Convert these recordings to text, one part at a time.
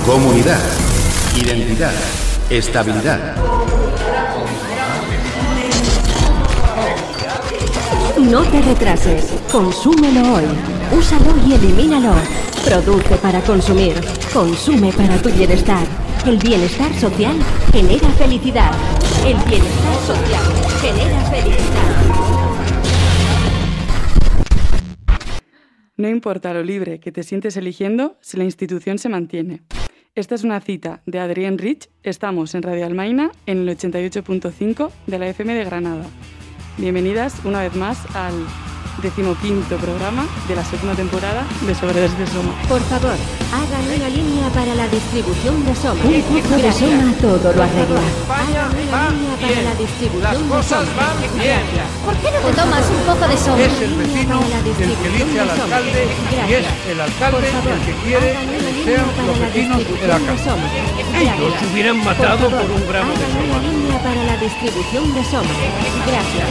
Comunidad, identidad, estabilidad. No te retrases, consúmelo hoy. Úsalo y elimínalo. Produce para consumir, consume para tu bienestar. El bienestar social genera felicidad. El bienestar social genera felicidad. No importa lo libre que te sientes eligiendo si la institución se mantiene. Esta es una cita de Adrienne Rich. Estamos en Radio Almaina, en el 88.5 de la FM de Granada. Bienvenidas una vez más al 15º programa de la segunda temporada de Sobre Desde Soma. Por favor, hagan una línea para la distribución de Soma. Un poco de Soma todo lo arregla. Hagan una línea para la distribución de Soma. Las cosas van bien. ¿Por qué no te tomas un poco de Soma? Es el vecino el que elige al alcalde y es el alcalde el que quiere que sean los vecinos el alcalde. Ellos se hubieran matado por un gramo de Hagan una Soma. línea para la distribución de Soma. Gracias.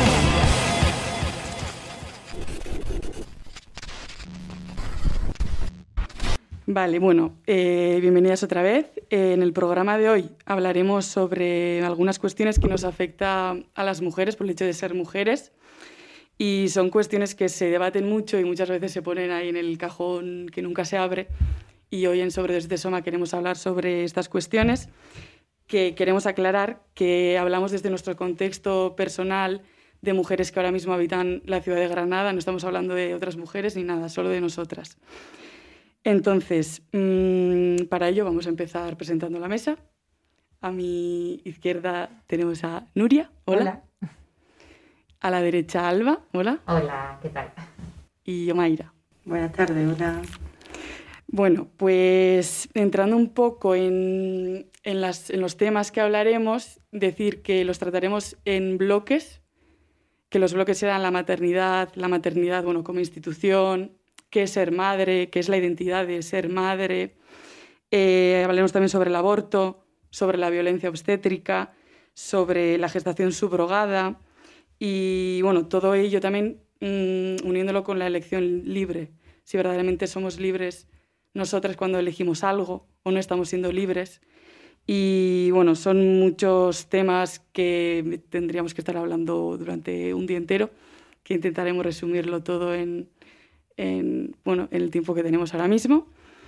Vale, bueno, bienvenidas otra vez. En el programa de hoy hablaremos sobre algunas cuestiones que nos afectan a las mujeres por el hecho de ser mujeres. Y son cuestiones que se debaten mucho y muchas veces se ponen ahí en el cajón que nunca se abre. Y hoy en Sobre Desde Soma queremos hablar sobre estas cuestiones, que queremos aclarar que hablamos desde nuestro contexto personal de mujeres que ahora mismo habitan la ciudad de Granada. No estamos hablando de otras mujeres ni nada, solo de nosotras. Entonces, para ello vamos a empezar presentando la mesa. A mi izquierda tenemos a Nuria. Hola. Hola. A la derecha Alba. Hola. Hola, ¿qué tal? Y Omaira. Buenas tardes, hola. Bueno, pues entrando un poco en los temas que hablaremos, decir que los trataremos en bloques, que los bloques serán la maternidad, bueno, como institución, qué es ser madre, qué es la identidad de ser madre. Hablaremos también sobre el aborto, sobre la violencia obstétrica, sobre la gestación subrogada y, bueno, todo ello también uniéndolo con la elección libre. Si verdaderamente somos libres nosotras cuando elegimos algo o no estamos siendo libres. Y, bueno, son muchos temas que tendríamos que estar hablando durante un día entero, que intentaremos resumirlo todo en el tiempo que tenemos ahora mismo.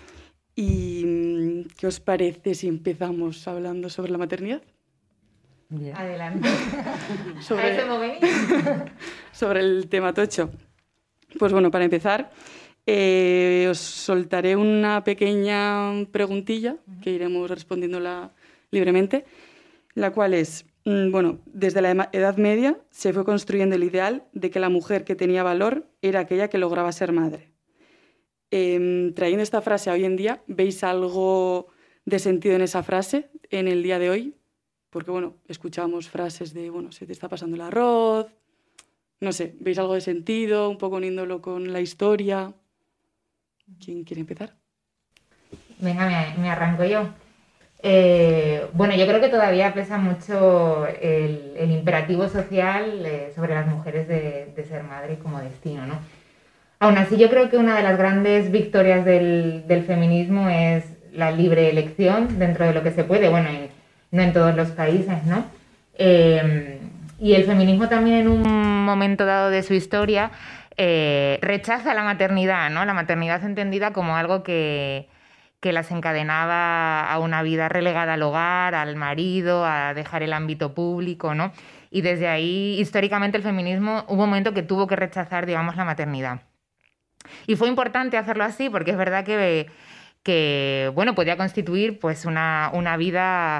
¿Y qué os parece si empezamos hablando sobre la maternidad? Bien. Adelante. Sobre el tema tocho. Pues bueno, para empezar, os soltaré una pequeña preguntilla que iremos respondiéndola libremente, la cual es... Bueno, desde la Edad Media se fue construyendo el ideal de que la mujer que tenía valor era aquella que lograba ser madre. Trayendo esta frase a hoy en día, ¿veis algo de sentido en esa frase en el día de hoy? Porque, bueno, escuchamos frases de, bueno, se te está pasando el arroz, no sé, ¿veis algo de sentido? Un poco uniéndolo con la historia. ¿Quién quiere empezar? Venga, me arranco yo. Bueno, yo creo que todavía pesa mucho el imperativo social sobre las mujeres de ser madre como destino, ¿no? Aún así, yo creo que una de las grandes victorias del feminismo es la libre elección dentro de lo que se puede, bueno, no en todos los países, ¿no? Y el feminismo también en un momento dado de su historia rechaza la maternidad, ¿no? La maternidad entendida como algo que las encadenaba a una vida relegada al hogar, al marido, a dejar el ámbito público, ¿no? Y desde ahí, históricamente, el feminismo hubo un momento que tuvo que rechazar, digamos, la maternidad. Y fue importante hacerlo así porque es verdad que bueno, podía constituir pues una vida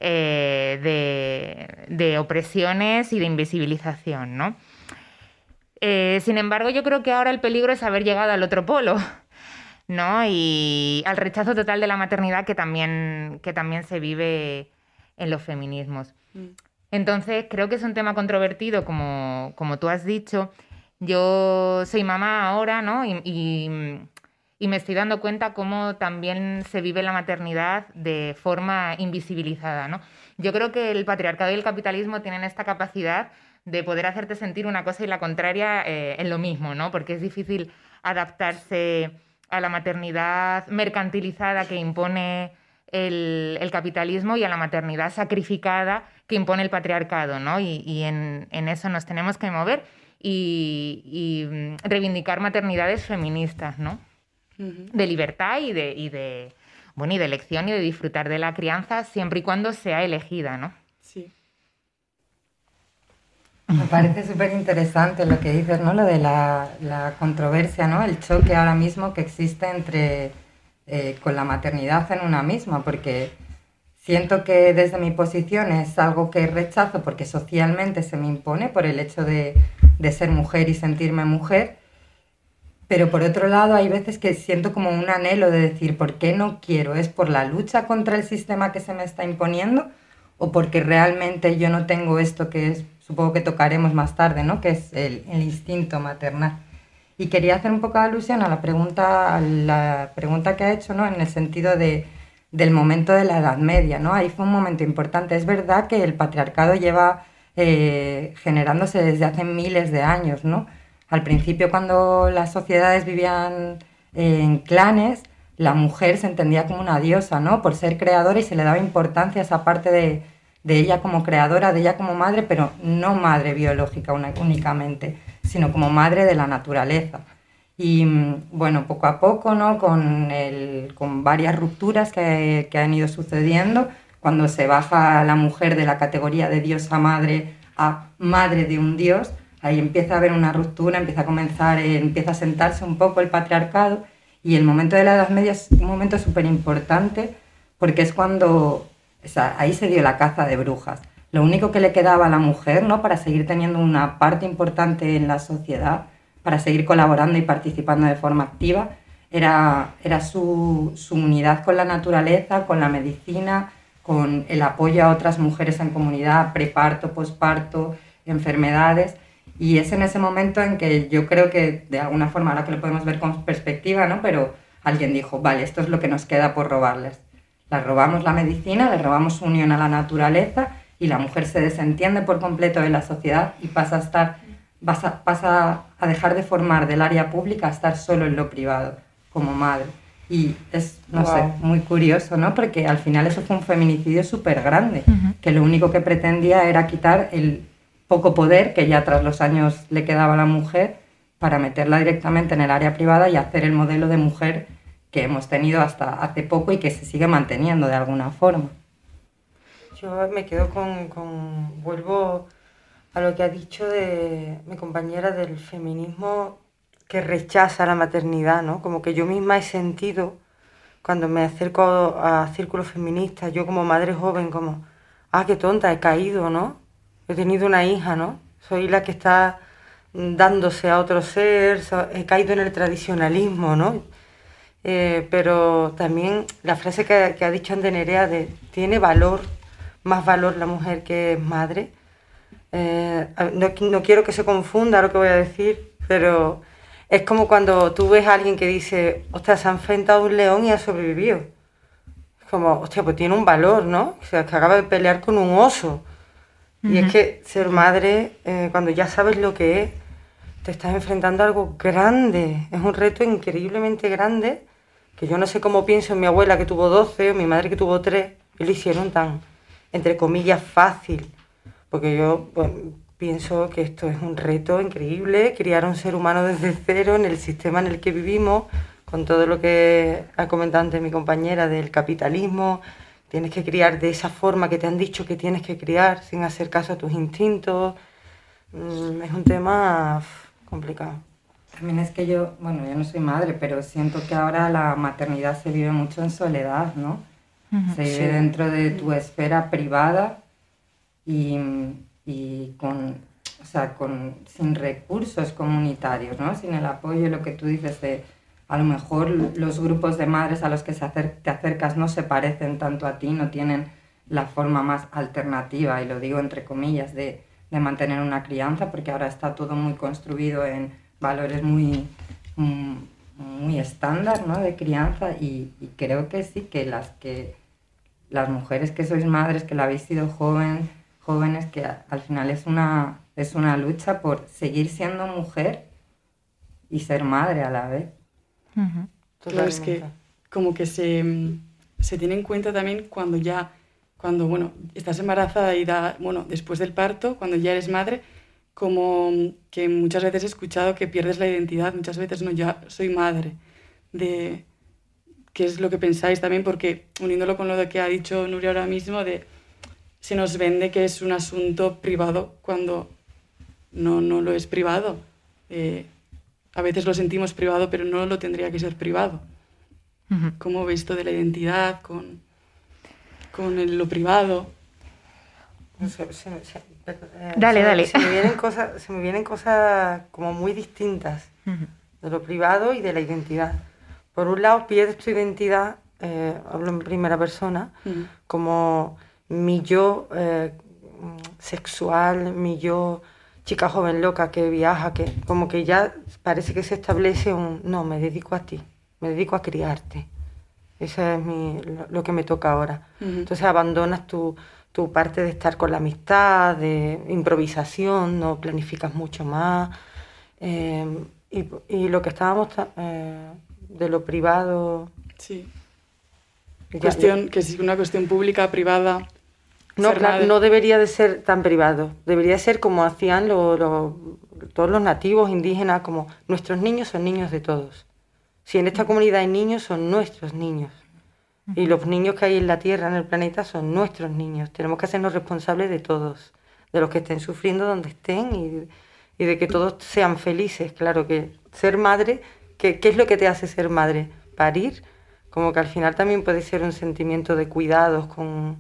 de opresiones y de invisibilización, ¿no? Sin embargo, yo creo que ahora el peligro es haber llegado al otro polo, ¿no? Y al rechazo total de la maternidad que también se vive en los feminismos. Entonces, creo que es un tema controvertido, como tú has dicho. Yo soy mamá ahora, ¿no? Y me estoy dando cuenta cómo también se vive la maternidad de forma invisibilizada, ¿no? Yo creo que el patriarcado y el capitalismo tienen esta capacidad de poder hacerte sentir una cosa y la contraria en lo mismo, ¿no? Porque es difícil adaptarse a la maternidad mercantilizada que impone el capitalismo y a la maternidad sacrificada que impone el patriarcado, ¿no? Y en eso nos tenemos que mover y reivindicar maternidades feministas, ¿no? De libertad y de elección y de disfrutar de la crianza siempre y cuando sea elegida, ¿no? Sí. Me parece súper interesante lo que dices, ¿no? Lo de la controversia, ¿no? El choque ahora mismo que existe entre con la maternidad en una misma, porque siento que desde mi posición es algo que rechazo porque socialmente se me impone por el hecho de ser mujer y sentirme mujer, pero por otro lado hay veces que siento como un anhelo de decir ¿por qué no quiero? ¿Es por la lucha contra el sistema que se me está imponiendo o porque realmente yo no tengo esto que es, supongo que tocaremos más tarde, ¿no? Que es el instinto maternal? Y quería hacer un poco de alusión a la pregunta que ha hecho, ¿no? En el sentido del momento de la Edad Media, ¿no? Ahí fue un momento importante. Es verdad que el patriarcado lleva generándose desde hace miles de años, ¿no? Al principio, cuando las sociedades vivían en clanes, la mujer se entendía como una diosa, ¿no? Por ser creadora y se le daba importancia a esa parte de ella como creadora, de ella como madre, pero no madre biológica únicamente, sino como madre de la naturaleza. Y bueno, poco a poco, ¿no? Con varias rupturas que han ido sucediendo, cuando se baja a la mujer de la categoría de diosa madre a madre de un dios, ahí empieza a haber una ruptura, empieza a sentarse un poco el patriarcado, y el momento de la Edad Media es un momento súper importante porque es cuando, o sea, ahí se dio la caza de brujas. Lo único que le quedaba a la mujer, ¿no? Para seguir teniendo una parte importante en la sociedad, para seguir colaborando y participando de forma activa, era su unidad con la naturaleza, con la medicina, con el apoyo a otras mujeres en comunidad, preparto, posparto, enfermedades. Y es en ese momento en que yo creo que, de alguna forma, ahora que lo podemos ver con perspectiva, ¿no? Pero alguien dijo, vale, esto es lo que nos queda por robarles. Les robamos la medicina, les robamos su unión a la naturaleza y la mujer se desentiende por completo de la sociedad y pasa a dejar de formar del área pública a estar solo en lo privado, como madre. Y es, no sé, muy curioso, ¿no? Porque al final eso fue un feminicidio súper grande, que lo único que pretendía era quitar el poco poder que ya tras los años le quedaba a la mujer para meterla directamente en el área privada y hacer el modelo de mujer que hemos tenido hasta hace poco y que se sigue manteniendo de alguna forma. Yo me quedo vuelvo a lo que ha dicho de mi compañera del feminismo que rechaza la maternidad, ¿no? Como que yo misma he sentido, cuando me acerco a círculos feministas, yo como madre joven, como, qué tonta, he caído, ¿no? He tenido una hija, ¿no? Soy la que está dándose a otro ser, he caído en el tradicionalismo, ¿no? Pero también la frase que ha dicho antes Nerea de tiene valor, más valor la mujer que es madre. No quiero que se confunda lo que voy a decir, pero es como cuando tú ves a alguien que dice, hostia, se ha enfrentado a un león y ha sobrevivido. Es como, hostia, pues tiene un valor, ¿no? O sea, que acaba de pelear con un oso. Y es que ser madre, cuando ya sabes lo que es, te estás enfrentando a algo grande. Es un reto increíblemente grande, que yo no sé cómo pienso en mi abuela que tuvo 12 o mi madre que tuvo 3, y lo hicieron tan, entre comillas, fácil. Porque yo pienso que esto es un reto increíble, criar a un ser humano desde cero en el sistema en el que vivimos, con todo lo que ha comentado antes mi compañera del capitalismo. Tienes que criar de esa forma que te han dicho que tienes que criar, sin hacer caso a tus instintos. Es un tema complicado. También es que yo no soy madre, pero siento que ahora la maternidad se vive mucho en soledad, ¿no? Se vive dentro de tu esfera privada y sin recursos comunitarios, ¿no? Sin el apoyo, lo que tú dices de, a lo mejor los grupos de madres a los que te acercas no se parecen tanto a ti, no tienen la forma más alternativa, y lo digo entre comillas, de mantener una crianza, porque ahora está todo muy construido en valores muy estándar, ¿no? De crianza, y creo que sí, que las mujeres que sois madres, que la habéis sido jóvenes, que al final es una lucha por seguir siendo mujer y ser madre a la vez. Claro, es que como que se tiene en cuenta también cuando bueno, estás embarazada y después del parto, cuando ya eres madre, como que muchas veces he escuchado que pierdes la identidad, muchas veces no, ya soy madre, de qué es lo que pensáis también, porque uniéndolo con lo que ha dicho Nuria ahora mismo, se nos vende que es un asunto privado cuando no lo es privado. A veces lo sentimos privado, pero no lo tendría que ser privado. Ujú. ¿Cómo ves esto de la identidad con lo privado? No sé, Dale. Se me vienen cosas como muy distintas de lo privado y de la identidad. Por un lado, pierdes tu identidad, hablo en primera persona, como mi yo sexual, mi yo chica joven loca que viaja, que como que ya parece que se establece no, me dedico a ti, me dedico a criarte. Eso es lo que me toca ahora. Entonces abandonas tu parte de estar con la amistad, de improvisación, no planificas mucho más. Y lo que estábamos de lo privado... Sí. Que es una cuestión pública, privada... No, claro, no debería de ser tan privado. Debería ser como hacían todos los nativos indígenas, como nuestros niños son niños de todos. Si en esta comunidad hay niños, son nuestros niños. Y los niños que hay en la Tierra, en el planeta, son nuestros niños. Tenemos que hacernos responsables de todos, de los que estén sufriendo donde estén y de que todos sean felices. Claro que ser madre, ¿qué es lo que te hace ser madre? Parir, como que al final también puede ser un sentimiento de cuidados con...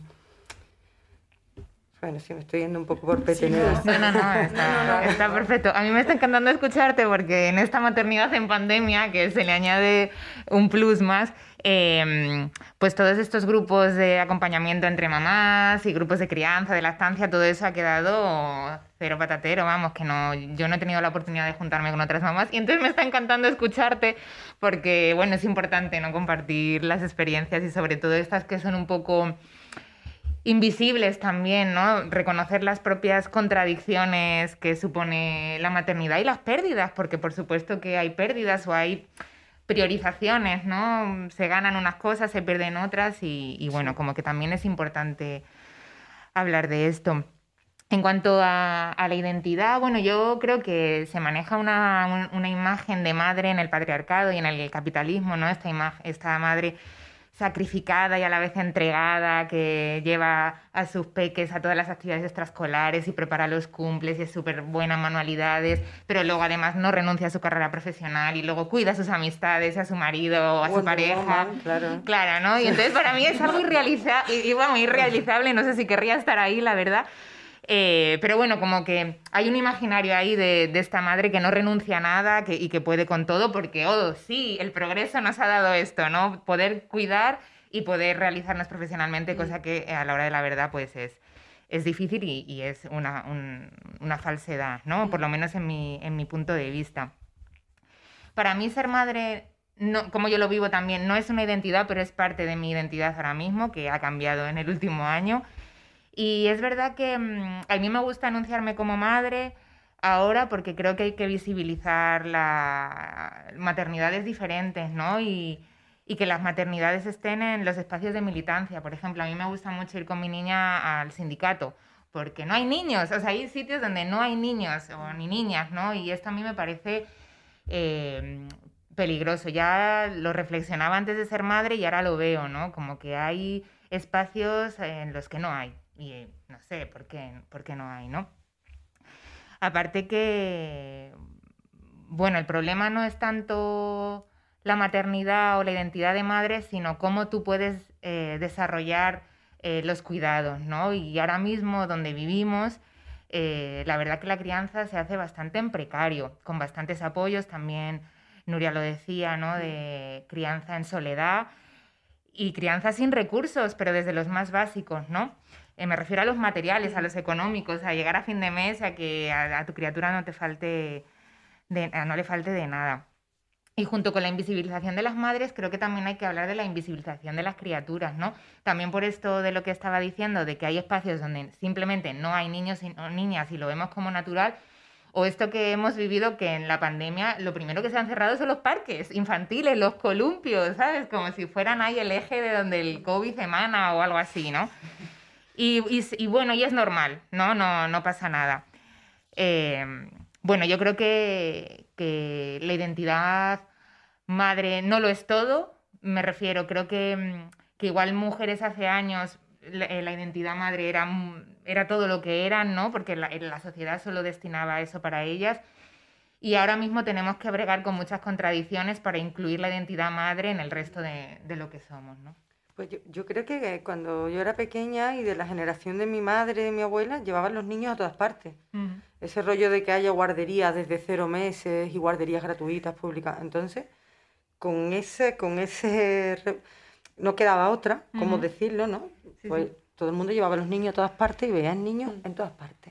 Bueno, sí, me estoy yendo un poco por peteneras. No, está perfecto. A mí me está encantando escucharte porque en esta maternidad en pandemia, que se le añade un plus más, pues todos estos grupos de acompañamiento entre mamás y grupos de crianza, de lactancia, todo eso ha quedado cero patatero, vamos, que yo no he tenido la oportunidad de juntarme con otras mamás y entonces me está encantando escucharte porque, bueno, es importante, ¿no?, compartir las experiencias y sobre todo estas que son un poco... invisibles también, ¿no? Reconocer las propias contradicciones que supone la maternidad y las pérdidas, porque por supuesto que hay pérdidas o hay priorizaciones, ¿no? Se ganan unas cosas, se pierden otras y bueno, como que también es importante hablar de esto. En cuanto a la identidad, bueno, yo creo que se maneja una imagen de madre en el patriarcado y en el capitalismo, ¿no? Esta madre sacrificada y a la vez entregada, que lleva a sus peques a todas las actividades extraescolares y prepara los cumples y es súper buena en manualidades, pero luego además no renuncia a su carrera profesional y luego cuida a sus amistades, a su marido, a su pareja. Claro, ¿no? Y entonces para mí es algo irrealizable, no sé si querría estar ahí, la verdad. Pero bueno, como que hay un imaginario ahí de esta madre que no renuncia a nada y que puede con todo porque, sí, el progreso nos ha dado esto, ¿no? Poder cuidar y poder realizarnos profesionalmente, cosa que a la hora de la verdad pues es difícil y es una falsedad, ¿no? Por lo menos en mi punto de vista. Para mí ser madre, no, como yo lo vivo también, no es una identidad, pero es parte de mi identidad ahora mismo, que ha cambiado en el último año. Y es verdad que a mí me gusta anunciarme como madre ahora porque creo que hay que visibilizar las maternidades diferentes, ¿no? Y que las maternidades estén en los espacios de militancia. Por ejemplo, a mí me gusta mucho ir con mi niña al sindicato porque no hay niños, o sea, hay sitios donde no hay niños o ni niñas, ¿no? Y esto a mí me parece peligroso. Ya lo reflexionaba antes de ser madre y ahora lo veo, ¿no? Como que hay espacios en los que no hay. Y no sé por qué no hay, ¿no? Aparte que, bueno, el problema no es tanto la maternidad o la identidad de madre, sino cómo tú puedes desarrollar los cuidados, ¿no? Y ahora mismo, donde vivimos, la verdad que la crianza se hace bastante en precario, con bastantes apoyos, también Nuria lo decía, ¿no? De crianza en soledad y crianza sin recursos, pero desde los más básicos, ¿no? Me refiero a los materiales, a los económicos, a llegar a fin de mes, a que a tu criatura no le falte de nada. Y junto con la invisibilización de las madres, creo que también hay que hablar de la invisibilización de las criaturas, ¿no? También por esto de lo que estaba diciendo, de que hay espacios donde simplemente no hay niños o niñas y lo vemos como natural, O esto que hemos vivido, que en la pandemia lo primero que se han cerrado son los parques infantiles, los columpios, ¿sabes? Como si fueran ahí el eje de donde el COVID emana o algo así, ¿no? Y bueno, y es normal, ¿no? No pasa nada. Bueno, yo creo que la identidad madre no lo es todo, me refiero, creo que igual mujeres hace años la identidad madre era todo lo que eran, ¿no? Porque la sociedad solo destinaba eso para ellas. Y ahora mismo tenemos que bregar con muchas contradicciones para incluir la identidad madre en el resto de lo que somos, ¿no? Pues yo creo que cuando yo era pequeña y de la generación de mi madre, de mi abuela, llevaban los niños a todas partes. Ese rollo de que haya guarderías desde 0 meses y guarderías gratuitas, públicas. Entonces, con ese no quedaba otra, cómo decirlo, ¿no? Sí, pues sí. todo el mundo llevaba a los niños a todas partes y veían niños en todas partes.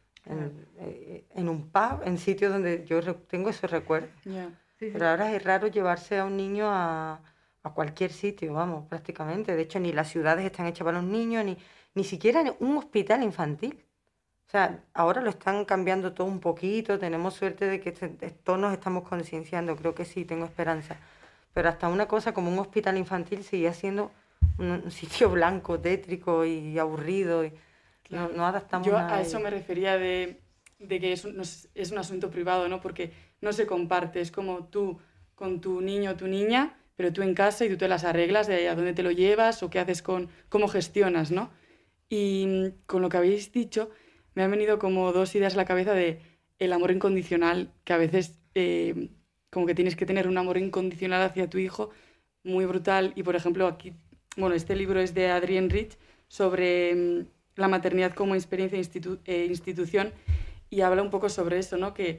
En un pub, en sitios donde yo tengo esos recuerdos. Ya. Sí, sí. Pero ahora es raro llevarse a un niño a cualquier sitio, vamos, prácticamente. De hecho, ni las ciudades están hechas para los niños, ni siquiera en un hospital infantil. O sea, ahora lo están cambiando todo un poquito, tenemos suerte de que todos nos estamos concienciando, creo que sí, tengo esperanza. Pero hasta una cosa como un hospital infantil sigue siendo un sitio blanco, tétrico y aburrido. Y Claro. no adaptamos Yo nada. a eso me refería de que es un asunto privado, ¿no? Porque no se comparte, es como tú con tu niño o tu niña, pero tú en casa y tú te las arreglas de a dónde te lo llevas o qué haces cómo gestionas, ¿no? Y con lo que habéis dicho, me han venido como 2 ideas a la cabeza de el amor incondicional, que a veces como que tienes que tener un amor incondicional hacia tu hijo muy brutal. Y por ejemplo, aquí, bueno, este libro es de Adrienne Rich sobre la maternidad como experiencia e institución, y habla un poco sobre eso, ¿no? Que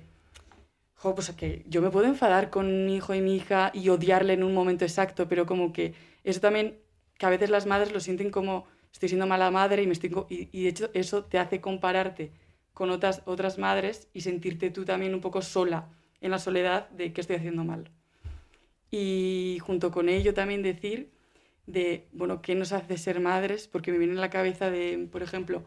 yo me puedo enfadar con mi hijo y mi hija y odiarle en un momento exacto, pero como que eso también, que a veces las madres lo sienten como estoy siendo mala madre y de hecho eso te hace compararte con otras madres y sentirte tú también un poco sola, en la soledad de qué estoy haciendo mal. Y junto con ello también decir de, bueno, qué nos hace ser madres, porque me viene en la cabeza de, por ejemplo,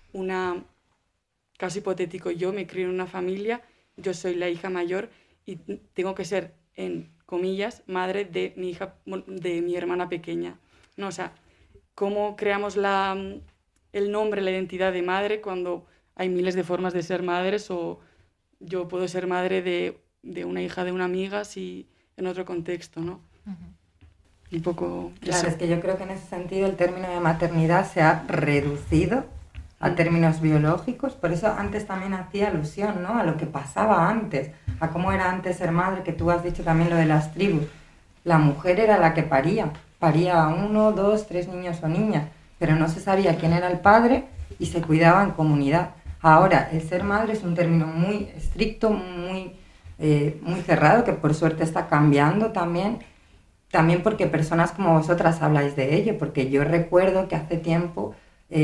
caso hipotético, yo me crio en una familia, yo soy la hija mayor y tengo que ser, en comillas, madre de mi hija, de mi hermana pequeña, ¿no? O sea, cómo creamos el nombre, la identidad de madre cuando hay miles de formas de ser madres, o yo puedo ser madre de una hija de una amiga si en otro contexto, ¿no? Un poco Claro, eso. es que yo creo que en ese sentido el término de maternidad se ha reducido a términos biológicos, por eso antes también hacía alusión, ¿no? A lo que pasaba antes, a cómo era antes ser madre, que tú has dicho también lo de las tribus. La mujer era la que paría 1, 2, 3 niños o niñas, pero no se sabía quién era el padre y se cuidaba en comunidad. Ahora, el ser madre es un término muy estricto, muy cerrado, que por suerte está cambiando también porque personas como vosotras habláis de ello, porque yo recuerdo que hace tiempo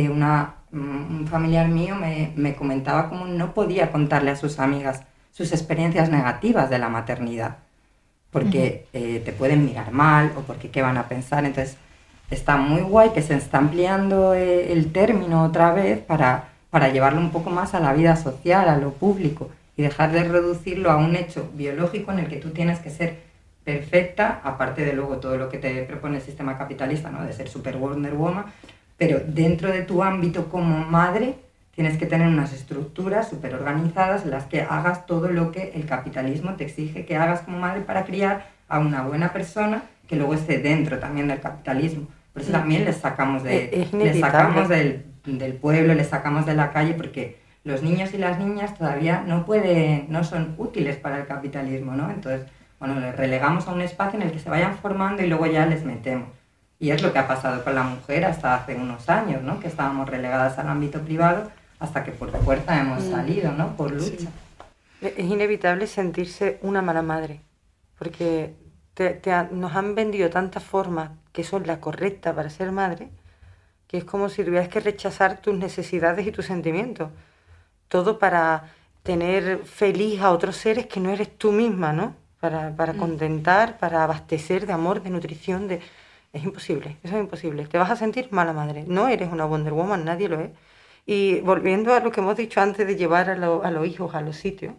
un familiar mío me comentaba cómo no podía contarle a sus amigas sus experiencias negativas de la maternidad, porque te pueden mirar mal o porque qué van a pensar. Entonces está muy guay que se está ampliando el término otra vez para llevarlo un poco más a la vida social, a lo público, y dejar de reducirlo a un hecho biológico en el que tú tienes que ser perfecta, aparte de luego todo lo que te propone el sistema capitalista, ¿no? De ser super Wonder Woman, pero dentro de tu ámbito como madre tienes que tener unas estructuras súper organizadas en las que hagas todo lo que el capitalismo te exige que hagas como madre para criar a una buena persona que luego esté dentro también del capitalismo. Por eso también les sacamos, les sacamos del pueblo, les sacamos de la calle, porque los niños y las niñas todavía no son útiles para el capitalismo, ¿no? Entonces, bueno, les relegamos a un espacio en el que se vayan formando y luego ya les metemos. Y es lo que ha pasado con la mujer hasta hace unos años, ¿no? Que estábamos relegadas al ámbito privado hasta que por fuerza hemos salido, ¿no? Por lucha. Sí. Es inevitable sentirse una mala madre, porque nos han vendido tantas formas que son la correcta para ser madre, que es como si tuvieras que rechazar tus necesidades y tus sentimientos. Todo para tener feliz a otros seres que no eres tú misma, ¿no? Para contentar, para abastecer de amor, de nutrición, Es imposible, eso es imposible. Te vas a sentir mala madre. No eres una Wonder Woman, nadie lo es. Y volviendo a lo que hemos dicho antes de llevar a los hijos a los sitios,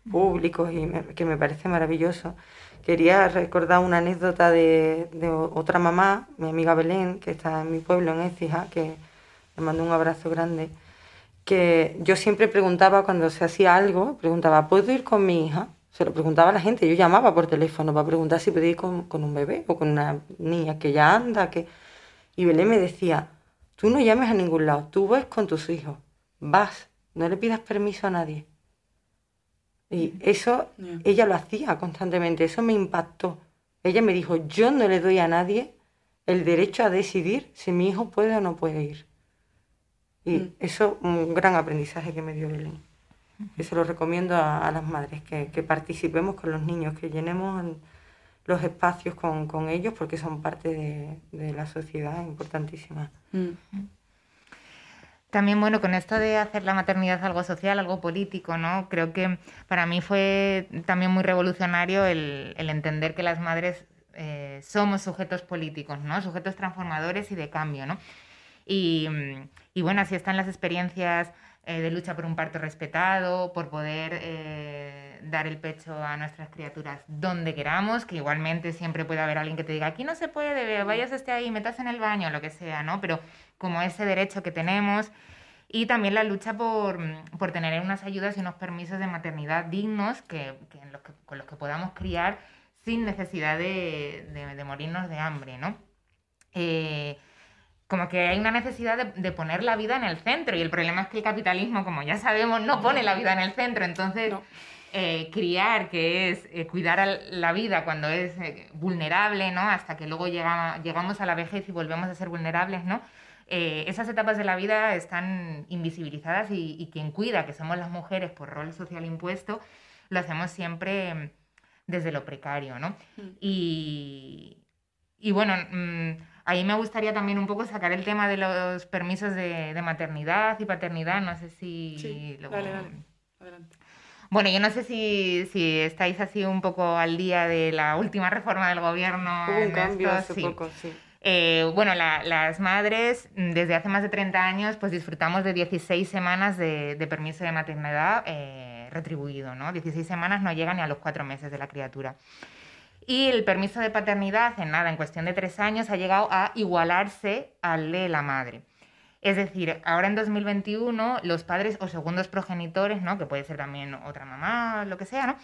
públicos y que me parece maravilloso. Quería recordar una anécdota de otra mamá, mi amiga Belén, que está en mi pueblo, en Écija, que le mando un abrazo grande, que yo siempre preguntaba cuando se hacía algo, preguntaba, ¿puedo ir con mi hija? Se lo preguntaba a la gente, yo llamaba por teléfono para preguntar si podía ir con un bebé o con una niña que ya anda, Y Belén me decía, tú no llames a ningún lado, tú vas con tus hijos, vas, no le pidas permiso a nadie. Y eso, ella lo hacía constantemente, eso me impactó. Ella me dijo, yo no le doy a nadie el derecho a decidir si mi hijo puede o no puede ir. Y eso, un gran aprendizaje que me dio Belén. Y se lo recomiendo a las madres, que participemos con los niños, que llenemos los espacios con ellos, porque son parte de la sociedad importantísima. También, bueno, con esto de hacer la maternidad algo social, algo político, ¿no? Creo que para mí fue también muy revolucionario el entender que las madres somos sujetos políticos, ¿no? Sujetos transformadores y de cambio, ¿no? Y bueno, así están las experiencias de lucha por un parto respetado, por poder dar el pecho a nuestras criaturas donde queramos, que igualmente siempre puede haber alguien que te diga, aquí no se puede, vayas ahí, metas en el baño, lo que sea, ¿no? Pero como ese derecho que tenemos, y también la lucha por tener unas ayudas y unos permisos de maternidad dignos con los que podamos criar sin necesidad de morirnos de hambre, ¿no? Como que hay una necesidad de poner la vida en el centro, y el problema es que el capitalismo, como ya sabemos, no pone la vida en el centro. Entonces, criar, que es cuidar a la vida cuando es vulnerable, ¿no? Hasta que luego llegamos a la vejez y volvemos a ser vulnerables, ¿no? Esas etapas de la vida están invisibilizadas, y quien cuida, que somos las mujeres por rol social impuesto, lo hacemos siempre desde lo precario, ¿no? Y bueno, ahí me gustaría también un poco sacar el tema de los permisos de maternidad y paternidad. No sé si... Sí, dale, adelante. Bueno, yo no sé si estáis así un poco al día de la última reforma del gobierno. Hubo un cambio hace poco, sí. Bueno, las madres desde hace más de 30 años pues disfrutamos de 16 semanas de permiso de maternidad retribuido, ¿no? 16 semanas no llegan ni a los 4 meses de la criatura. Y el permiso de paternidad, en cuestión de 3 años, ha llegado a igualarse al de la madre. Es decir, ahora en 2021 los padres o segundos progenitores, ¿no? Que puede ser también otra mamá, lo que sea, ¿no?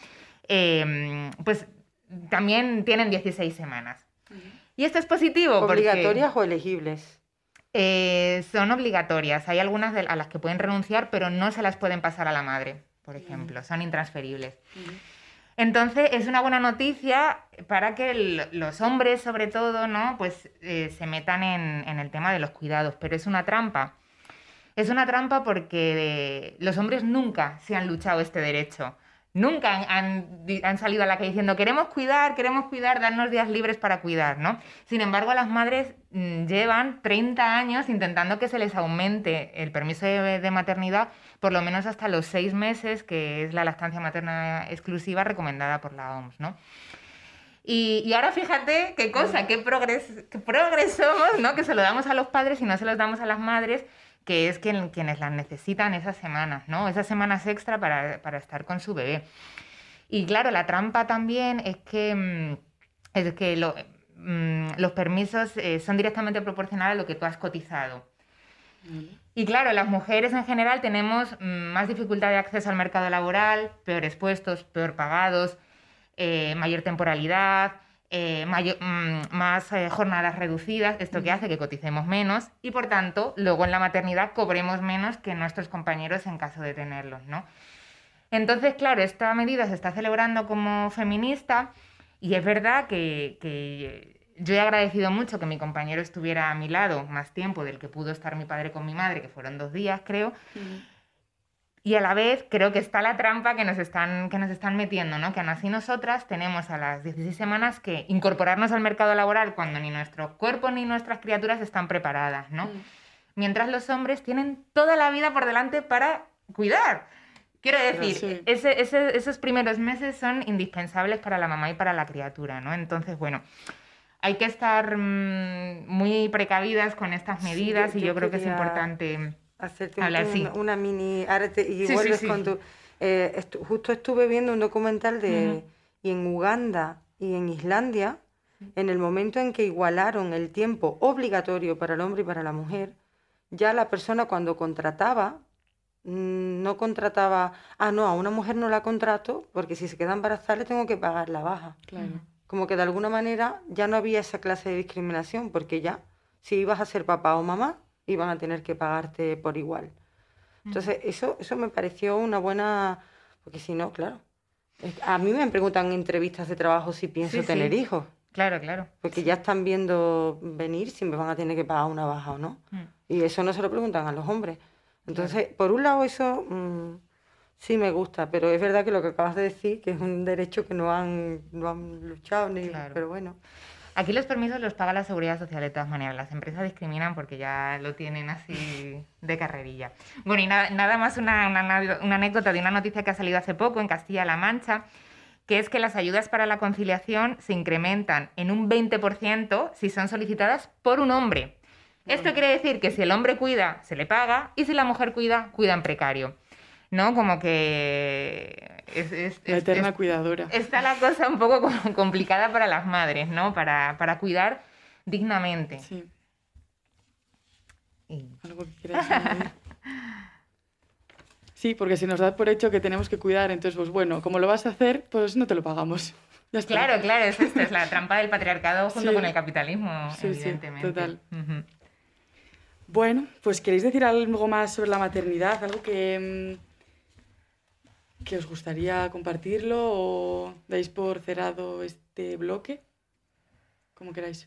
Pues también tienen 16 semanas. Y esto es positivo. ¿Obligatorias o elegibles? Son obligatorias. Hay algunas a las que pueden renunciar, pero no se las pueden pasar a la madre, por ejemplo. Son intransferibles. Entonces, es una buena noticia para que los hombres, sobre todo, ¿no? Pues se metan en el tema de los cuidados. Pero es una trampa. Es una trampa porque los hombres nunca se han luchado este derecho. Nunca han salido a la calle diciendo queremos cuidar, darnos días libres para cuidar, ¿no? Sin embargo, las madres llevan 30 años intentando que se les aumente el permiso de maternidad por lo menos hasta los 6 meses, que es la lactancia materna exclusiva recomendada por la OMS, ¿no? Y ahora fíjate qué cosa, qué progreso somos, ¿no? Que se lo damos a los padres y no se los damos a las madres, que es quienes las necesitan esas semanas, ¿no? Esas semanas extra para estar con su bebé. Y claro, la trampa también es que los permisos son directamente proporcionales a lo que tú has cotizado. Y claro, las mujeres en general tenemos más dificultad de acceso al mercado laboral, peores puestos, peor pagados, mayor temporalidad, más jornadas reducidas, esto que hace que coticemos menos y por tanto luego en la maternidad cobremos menos que nuestros compañeros en caso de tenerlos, ¿no? Entonces, claro, esta medida se está celebrando como feminista y es verdad que yo he agradecido mucho que mi compañero estuviera a mi lado más tiempo del que pudo estar mi padre con mi madre, que fueron 2 días, creo. Y a la vez creo que está la trampa que nos están metiendo, ¿no? Que aún así nosotras tenemos a las 16 semanas que incorporarnos al mercado laboral cuando ni nuestros cuerpos ni nuestras criaturas están preparadas, ¿no? Mientras los hombres tienen toda la vida por delante para cuidar. Quiero decir, esos primeros meses son indispensables para la mamá y para la criatura, ¿no? Entonces, bueno, hay que estar muy precavidas con estas medidas y yo creo que es importante hacerte hablar, una mini arte y vuelves con tu... justo estuve viendo un documental y en Uganda y en Islandia, en el momento en que igualaron el tiempo obligatorio para el hombre y para la mujer, ya la persona cuando contrataba, no contrataba, no, a una mujer no la contrato porque si se queda embarazada le tengo que pagar la baja. Claro. Como que de alguna manera ya no había esa clase de discriminación, porque ya, si ibas a ser papá o mamá, iban a tener que pagarte por igual. Entonces, eso me pareció una buena... Porque si no, claro. A mí me preguntan en entrevistas de trabajo si pienso tener hijos. Claro, claro. Porque ya están viendo venir si me van a tener que pagar una baja o no. Y eso no se lo preguntan a los hombres. Entonces, por un lado, eso sí me gusta, pero es verdad que lo que acabas de decir, que es un derecho que no han luchado ni... Claro. Pero bueno. Aquí los permisos los paga la Seguridad Social de todas maneras. Las empresas discriminan porque ya lo tienen así de carrerilla. Bueno, y nada más una anécdota de una noticia que ha salido hace poco en Castilla-La Mancha, que es que las ayudas para la conciliación se incrementan en un 20% si son solicitadas por un hombre. Esto quiere decir que si el hombre cuida, se le paga, y si la mujer cuida, cuida en precario. ¿No? Como que... La eterna cuidadora. Está la cosa un poco complicada para las madres, ¿no? Para cuidar dignamente. Sí. Y... ¿Algo que quieras añadir? Sí, porque si nos da por hecho que tenemos que cuidar, entonces, pues bueno, como lo vas a hacer, pues no te lo pagamos. Ya está. Claro, es la trampa del patriarcado junto con el capitalismo, evidentemente. Sí, total. Bueno, pues ¿queréis decir algo más sobre la maternidad? ¿Algo que os gustaría compartirlo o dais por cerrado este bloque? Como queráis.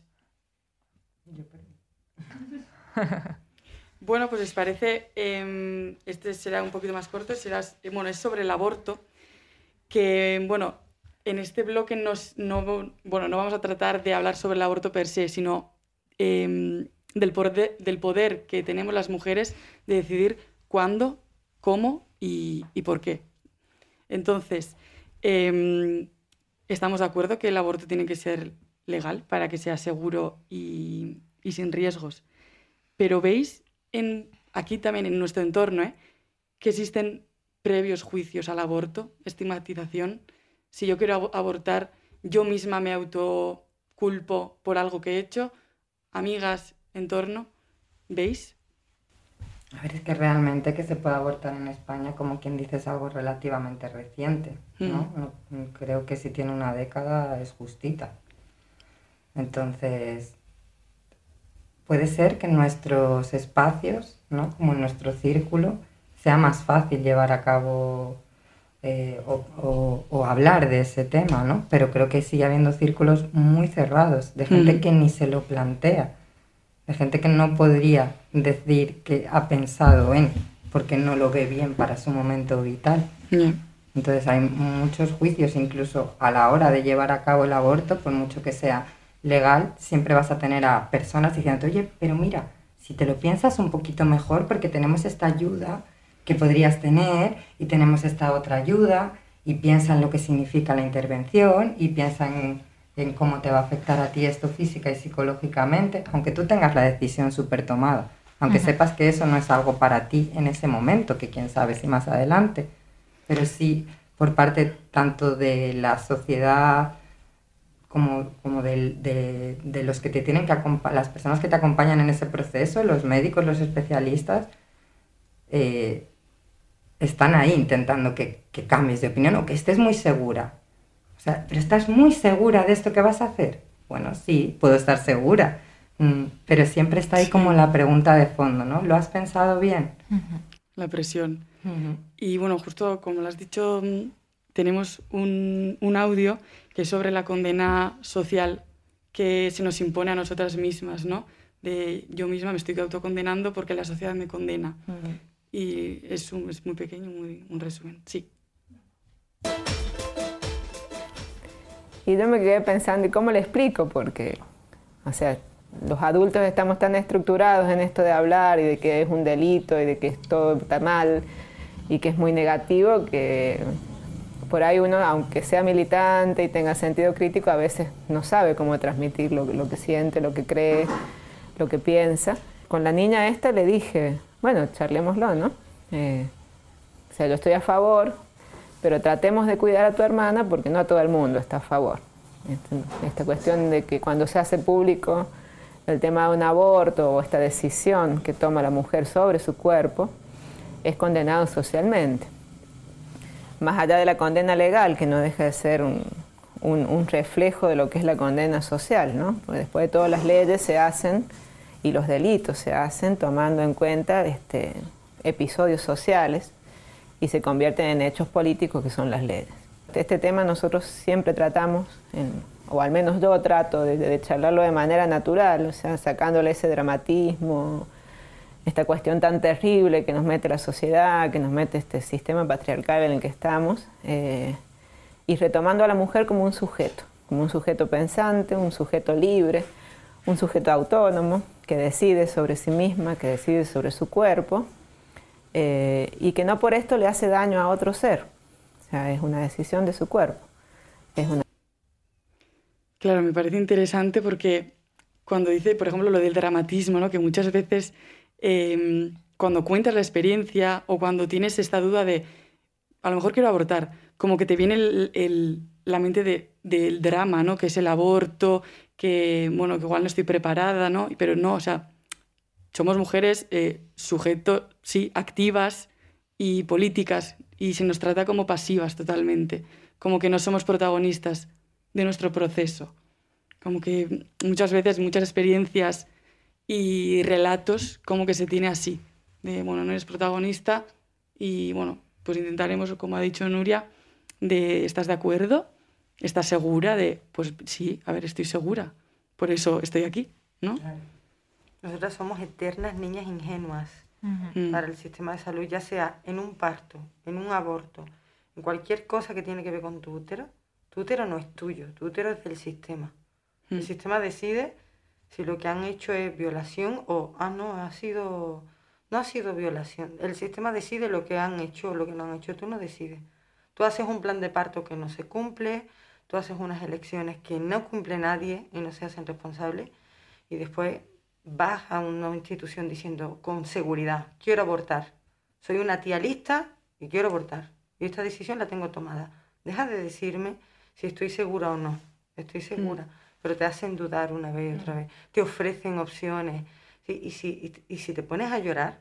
Bueno, pues les parece, este será un poquito más corto, es sobre el aborto, que bueno, en este bloque no vamos a tratar de hablar sobre el aborto per se, sino del poder que tenemos las mujeres de decidir cuándo, cómo y por qué. Entonces, estamos de acuerdo que el aborto tiene que ser legal para que sea seguro y sin riesgos. Pero veis aquí también en nuestro entorno que existen previos juicios al aborto, estigmatización. Si yo quiero abortar, yo misma me autoculpo por algo que he hecho. Amigas, entorno, ¿veis? A ver, es que realmente que se pueda abortar en España, como quien dice, es algo relativamente reciente, ¿no? Creo que si tiene una década es justita. Entonces, puede ser que en nuestros espacios, ¿no? Como en nuestro círculo, sea más fácil llevar a cabo o hablar de ese tema, ¿no? Pero creo que sigue habiendo círculos muy cerrados, de gente que ni se lo plantea, de gente que no podría decir que ha pensado en, porque no lo ve bien para su momento vital. Entonces hay muchos juicios, incluso a la hora de llevar a cabo el aborto, por mucho que sea legal, siempre vas a tener a personas diciendo, oye, pero mira, si te lo piensas un poquito mejor, porque tenemos esta ayuda que podrías tener y tenemos esta otra ayuda, y piensa en lo que significa la intervención y piensa en cómo te va a afectar a ti esto física y psicológicamente, aunque tú tengas la decisión súper tomada, aunque sepas que eso no es algo para ti en ese momento, que quién sabe si más adelante, pero sí por parte tanto de la sociedad como de los que te tienen que acompañar, las personas que te acompañan en ese proceso, los médicos, los especialistas, están ahí intentando que cambies de opinión o que estés muy segura. O sea, ¿pero estás muy segura de esto que vas a hacer? Bueno, sí, puedo estar segura, pero siempre está ahí como la pregunta de fondo, ¿no? ¿Lo has pensado bien? La presión. Y bueno, justo como lo has dicho, tenemos un audio que es sobre la condena social que se nos impone a nosotras mismas, ¿no? De yo misma me estoy autocondenando porque la sociedad me condena. Y es muy pequeño, un resumen. Sí. Y yo me quedé pensando, ¿y cómo le explico? Porque, o sea, los adultos estamos tan estructurados en esto de hablar y de que es un delito y de que todo está mal y que es muy negativo, que por ahí uno, aunque sea militante y tenga sentido crítico, a veces no sabe cómo transmitir lo que siente, lo que cree, lo que piensa. Con la niña esta le dije, bueno, charlémoslo, ¿no? O sea, yo estoy a favor pero tratemos de cuidar a tu hermana porque no todo el mundo está a favor. Esta cuestión de que cuando se hace público el tema de un aborto o esta decisión que toma la mujer sobre su cuerpo es condenado socialmente. Más allá de la condena legal, que no deja de ser un reflejo de lo que es la condena social, ¿no? Porque después de todas las leyes se hacen y los delitos se hacen tomando en cuenta episodios sociales y se convierten en hechos políticos que son las leyes. Este tema nosotros siempre tratamos, o al menos yo trato de charlarlo de manera natural, o sea, sacándole ese dramatismo, esta cuestión tan terrible que nos mete la sociedad, que nos mete este sistema patriarcal en el que estamos, y retomando a la mujer como un sujeto pensante, un sujeto libre, un sujeto autónomo, que decide sobre sí misma, que decide sobre su cuerpo, y que no por esto le hace daño a otro ser. O sea, es una decisión de su cuerpo. Claro, me parece interesante porque cuando dice, por ejemplo, lo del dramatismo, ¿no? Que muchas veces cuando cuentas la experiencia o cuando tienes esta duda de a lo mejor quiero abortar, como que te viene la mente del drama, ¿no? Que es el aborto, que bueno, que igual no estoy preparada, ¿no? Pero no, o sea, somos mujeres sujetos, sí, activas y políticas, y se nos trata como pasivas totalmente, como que no somos protagonistas de nuestro proceso. Como que muchas veces, muchas experiencias y relatos como que se tiene así, de bueno, no eres protagonista y bueno, pues intentaremos, como ha dicho Nuria, de ¿estás de acuerdo? ¿Estás segura? De pues sí, a ver, estoy segura, por eso estoy aquí, ¿no? Claro. Nosotras somos eternas niñas ingenuas Ujú. para el sistema de salud, ya sea en un parto, en un aborto, en cualquier cosa que tiene que ver con tu útero. Tu útero no es tuyo, tu útero es del sistema. El sistema decide si lo que han hecho es violación o, no ha sido violación. El sistema decide lo que han hecho o lo que no han hecho, tú no decides. Tú haces un plan de parto que no se cumple, tú haces unas elecciones que no cumple nadie y no se hacen responsables, y después vas a una institución diciendo con seguridad, quiero abortar, soy una tía lista y quiero abortar, y esta decisión la tengo tomada. Deja de decirme si estoy segura o no, estoy segura, pero te hacen dudar una vez y otra vez, te ofrecen opciones, y si te pones a llorar,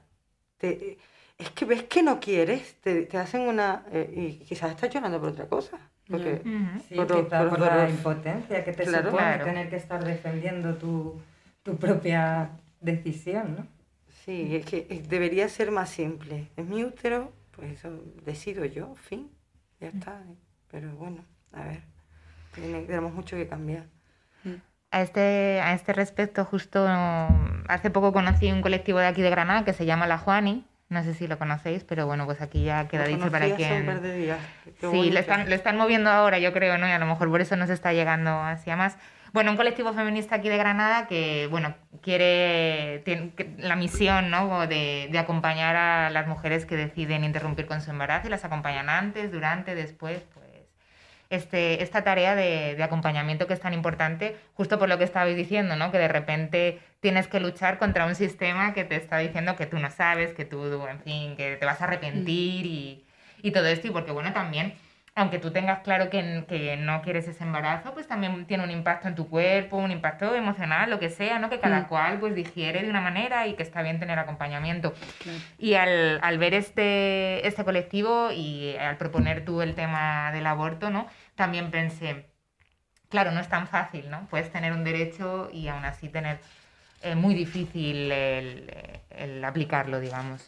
es que ves que no quieres, te hacen una... y quizás estás llorando por otra cosa. Porque, Sí, quizá por la impotencia que te Claro. supone Claro. tener que estar defendiendo tu propia decisión, ¿no? Sí, es que debería ser más simple. Es mi útero, pues eso decido yo, fin, ya está. Pero bueno, a ver, tenemos mucho que cambiar. A este respecto, justo hace poco conocí un colectivo de aquí de Granada que se llama La Juani. No sé si lo conocéis, pero bueno, pues aquí ya queda Lo dicho conocí para hace quien... un par de días. Qué Sí, bonito. lo están moviendo ahora, yo creo, ¿no? Y a lo mejor por eso nos está llegando hacia más. Bueno, un colectivo feminista aquí de Granada que, bueno, tiene la misión, ¿no? De acompañar a las mujeres que deciden interrumpir con su embarazo y las acompañan antes, durante, después, pues... esta tarea de acompañamiento que es tan importante, justo por lo que estabais diciendo, ¿no? Que de repente tienes que luchar contra un sistema que te está diciendo que tú no sabes, que tú, en fin, que te vas a arrepentir y todo esto. Y porque, bueno, también, aunque tú tengas claro que no quieres ese embarazo, pues también tiene un impacto en tu cuerpo, un impacto emocional, lo que sea, ¿no? Que cada cual pues digiere de una manera y que está bien tener acompañamiento. Claro. Y al ver este colectivo y al proponer tú el tema del aborto, ¿no? También pensé, claro, no es tan fácil, ¿no? Puedes tener un derecho y aún así tener muy difícil el aplicarlo, digamos.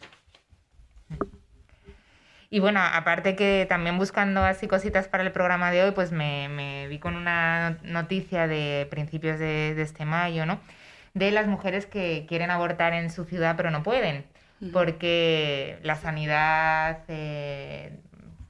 Y bueno, aparte que también buscando así cositas para el programa de hoy, pues me vi con una noticia de principios de este mayo, ¿no? De las mujeres que quieren abortar en su ciudad pero no pueden, porque la sanidad de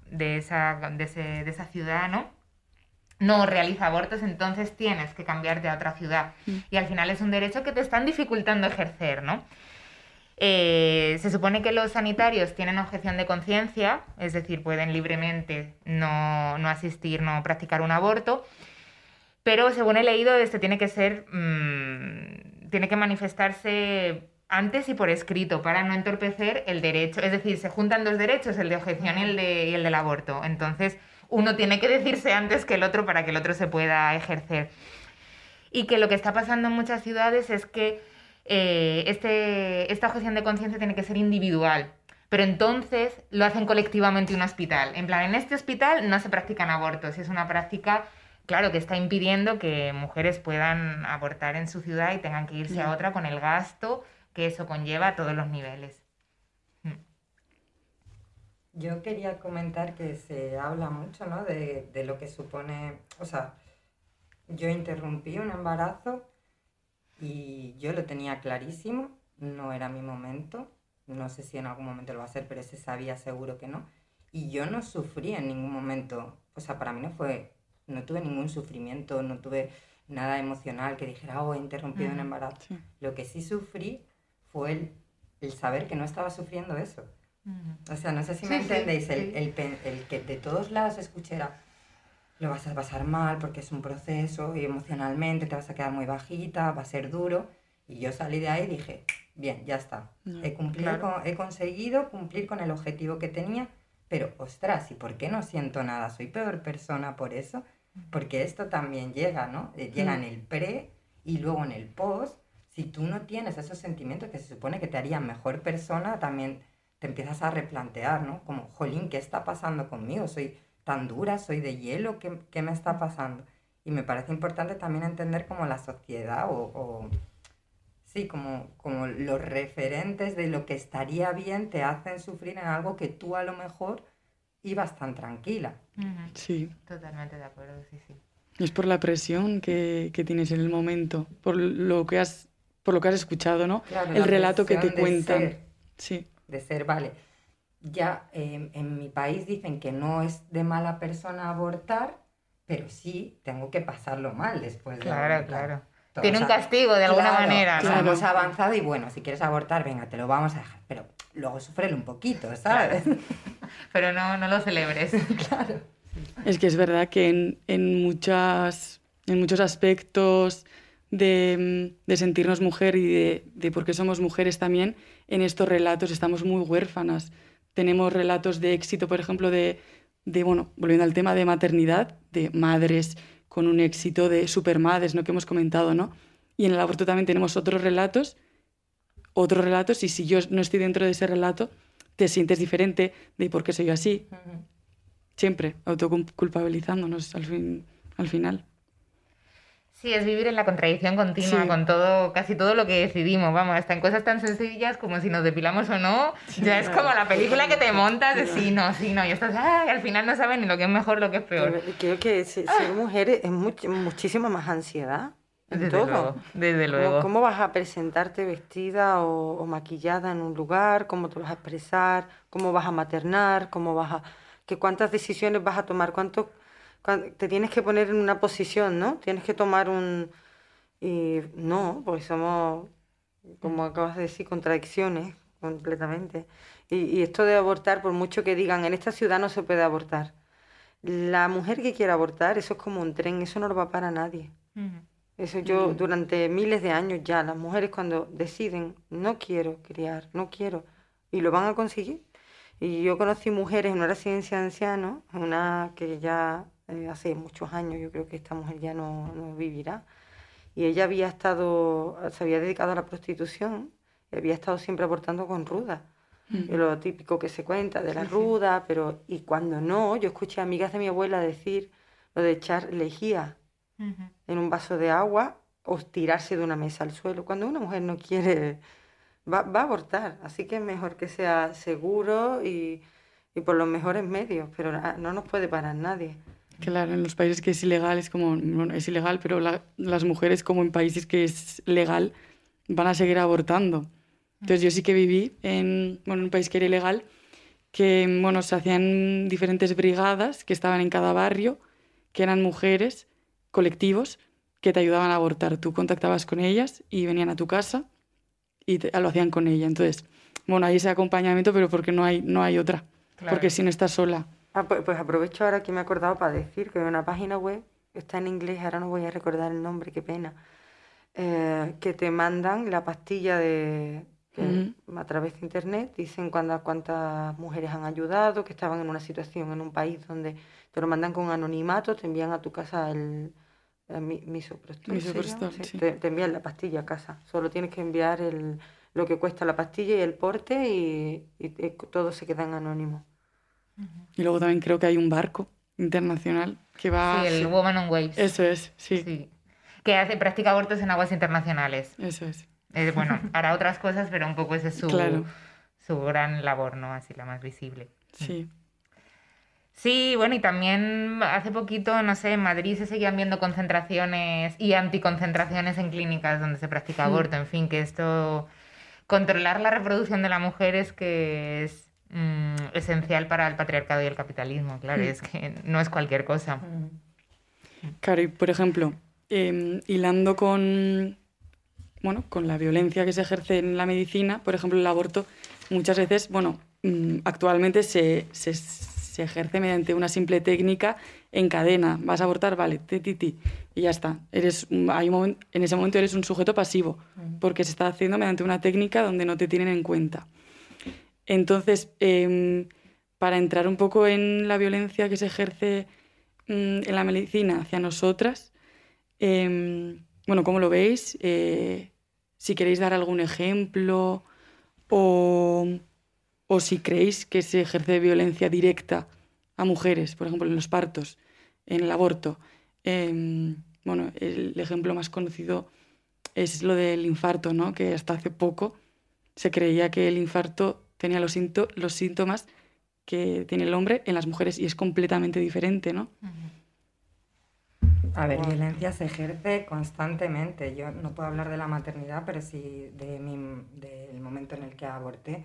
esa ciudad, no realiza abortos, entonces tienes que cambiarte a otra ciudad. Y al final es un derecho que te están dificultando ejercer, ¿no? Se supone que los sanitarios tienen objeción de conciencia, es decir, pueden libremente no asistir, no practicar un aborto, pero según he leído, tiene que manifestarse antes y por escrito para no entorpecer el derecho. Es decir, se juntan dos derechos, el de objeción y el del aborto. Entonces, uno tiene que decirse antes que el otro para que el otro se pueda ejercer. Y que lo que está pasando en muchas ciudades es que esta objeción de conciencia tiene que ser individual. Pero entonces lo hacen colectivamente un hospital. En plan, en este hospital no se practican abortos. Es una práctica, claro, que está impidiendo que mujeres puedan abortar en su ciudad y tengan que irse a otra con el gasto que eso conlleva a todos los niveles. Yo quería comentar que se habla mucho, ¿no? de lo que supone, o sea, yo interrumpí un embarazo y yo lo tenía clarísimo, no era mi momento, no sé si en algún momento lo va a ser, pero se sabía seguro que no, y yo no sufrí en ningún momento, o sea, para mí no tuve ningún sufrimiento, no tuve nada emocional que dijera, he interrumpido un embarazo. Sí. Lo que sí sufrí fue el saber que no estaba sufriendo eso. O sea, no sé si me entendéis, el que de todos lados escuchara, lo vas a pasar mal porque es un proceso y emocionalmente te vas a quedar muy bajita, va a ser duro. Y yo salí de ahí y dije, bien, ya está. He conseguido cumplir con el objetivo que tenía, pero ostras, ¿y por qué no siento nada? ¿Soy peor persona por eso? Porque esto también llega, ¿no? Llega en el pre y luego en el post. Si tú no tienes esos sentimientos que se supone que te harían mejor persona, también te empiezas a replantear, ¿no? Como, jolín, ¿qué está pasando conmigo? ¿Soy tan dura? ¿Soy de hielo? ¿Qué me está pasando? Y me parece importante también entender como la sociedad sí, como los referentes de lo que estaría bien te hacen sufrir en algo que tú a lo mejor ibas tan tranquila. Sí. Totalmente de acuerdo, sí. Es por la presión que tienes en el momento, por lo que has escuchado, ¿no? Claro, el relato que te cuentan. Sí. De ser, vale. Ya en mi país dicen que no es de mala persona abortar, pero sí tengo que pasarlo mal después de abortar. Claro. Tiene un castigo de alguna manera. Claro. Hemos avanzado y bueno, si quieres abortar, venga, te lo vamos a dejar, pero luego sufrelo un poquito, ¿sabes? Claro. Pero no lo celebres. Claro. Es que es verdad que en muchos aspectos de sentirnos mujer y de por qué somos mujeres también, en estos relatos estamos muy huérfanas. Tenemos relatos de éxito, por ejemplo, bueno, volviendo al tema de maternidad, de madres con un éxito, de supermadres, ¿no? Que hemos comentado, ¿no? Y en el aborto también tenemos otros relatos, y si yo no estoy dentro de ese relato, te sientes diferente de por qué soy yo así. Siempre autoculpabilizándonos al final. Sí, es vivir en la contradicción continua con todo, casi todo lo que decidimos, vamos, hasta en cosas tan sencillas como si nos depilamos o no, ya es como la película que te montas de sí, no, y estás, al final no sabes ni lo que es mejor, lo que es peor. Creo que ser mujer es muchísima más ansiedad. Desde luego. ¿Cómo vas a presentarte vestida o maquillada en un lugar? ¿Cómo te vas a expresar? ¿Cómo vas a maternar? ¿Cuántas decisiones vas a tomar? Te tienes que poner en una posición, ¿no? Tienes que tomar pues somos, como acabas de decir, contradicciones completamente. Y esto de abortar, por mucho que digan, en esta ciudad no se puede abortar. La mujer que quiera abortar, eso es como un tren, eso no lo va para nadie. Eso durante miles de años ya, las mujeres cuando deciden, no quiero criar, no quiero, y lo van a conseguir. Y yo conocí mujeres en una residencia de ancianos, una que ya hace muchos años, yo creo que esta mujer ya no vivirá, y ella se había dedicado a la prostitución, y había estado siempre abortando con ruda. Lo típico que se cuenta de la ruda, y cuando no, yo escuché a amigas de mi abuela decir lo de echar lejía en un vaso de agua o tirarse de una mesa al suelo. Cuando una mujer no quiere, va a abortar, así que es mejor que sea seguro y por los mejores medios, pero no nos puede parar nadie. Claro, en los países que es ilegal es ilegal, pero las mujeres, como en países que es legal, van a seguir abortando. Entonces yo sí que viví en un país que era ilegal, que se hacían diferentes brigadas que estaban en cada barrio, que eran mujeres, colectivos, que te ayudaban a abortar. Tú contactabas con ellas y venían a tu casa y lo hacían con ella. Entonces, hay ese acompañamiento, pero porque no hay otra. Claro. Porque si no estás sola. Pues aprovecho ahora que me he acordado para decir que hay una página web, está en inglés, ahora no voy a recordar el nombre, qué pena, que te mandan la pastilla de que a través de internet dicen cuántas mujeres han ayudado, que estaban en una situación en un país donde te lo mandan con anonimato, te envían a tu casa el misoprostol. Misoprostol, ¿sí? sí. Te envían la pastilla a casa. Solo tienes que enviar lo que cuesta la pastilla y el porte y todo se queda en anónimo. Y luego también creo que hay un barco internacional que va... Sí, el Woman on Waves. Eso es, sí. Sí. Que practica abortos en aguas internacionales. Eso es. Bueno, hará otras cosas, pero un poco ese es Claro. su gran labor, ¿no? Así la más visible. Sí. Sí, bueno, y también hace poquito, no sé, en Madrid se seguían viendo concentraciones y anticoncentraciones en clínicas donde se practica aborto. En fin, que esto... Controlar la reproducción de la mujer es que es esencial para el patriarcado y el capitalismo, claro, es que no es cualquier cosa. Claro, y por ejemplo, hilando con la violencia que se ejerce en la medicina, por ejemplo, el aborto, muchas veces, actualmente se ejerce mediante una simple técnica en cadena. Vas a abortar, vale, y ya está. En ese momento eres un sujeto pasivo, porque se está haciendo mediante una técnica donde no te tienen en cuenta. Entonces, para entrar un poco en la violencia que se ejerce en la medicina hacia nosotras, ¿cómo lo veis? Si queréis dar algún ejemplo o si creéis que se ejerce violencia directa a mujeres, por ejemplo, en los partos, en el aborto. El ejemplo más conocido es lo del infarto, ¿no? Que hasta hace poco se creía que el infarto tenía los síntomas que tiene el hombre en las mujeres y es completamente diferente, ¿no? A ver, violencia se ejerce constantemente. Yo no puedo hablar de la maternidad, pero sí del momento en el que aborté.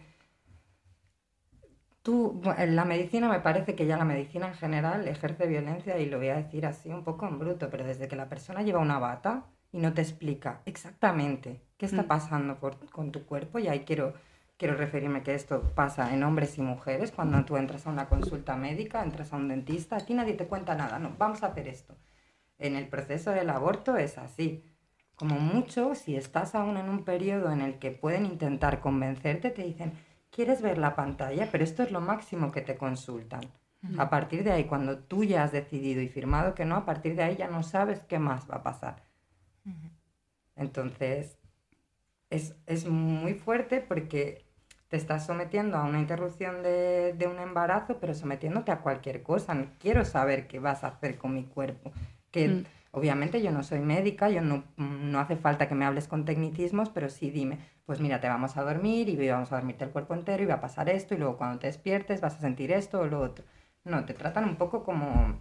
En la medicina me parece que ya la medicina en general ejerce violencia, y lo voy a decir así un poco en bruto, pero desde que la persona lleva una bata y no te explica exactamente qué está pasando con tu cuerpo, y ahí quiero referirme que esto pasa en hombres y mujeres. Cuando tú entras a una consulta médica, entras a un dentista, aquí nadie te cuenta nada, no, vamos a hacer esto. En el proceso del aborto es así. Como mucho, si estás aún en un periodo en el que pueden intentar convencerte, te dicen, ¿quieres ver la pantalla? Pero esto es lo máximo que te consultan. A partir de ahí, cuando tú ya has decidido y firmado que no, a partir de ahí ya no sabes qué más va a pasar. Entonces, es muy fuerte porque te estás sometiendo a una interrupción de un embarazo, pero sometiéndote a cualquier cosa. No quiero saber qué vas a hacer con mi cuerpo. Que obviamente yo no soy médica, no hace falta que me hables con tecnicismos, pero sí dime, pues mira, te vamos a dormir y vamos a dormirte el cuerpo entero y va a pasar esto, y luego cuando te despiertes vas a sentir esto o lo otro. No, te tratan un poco como...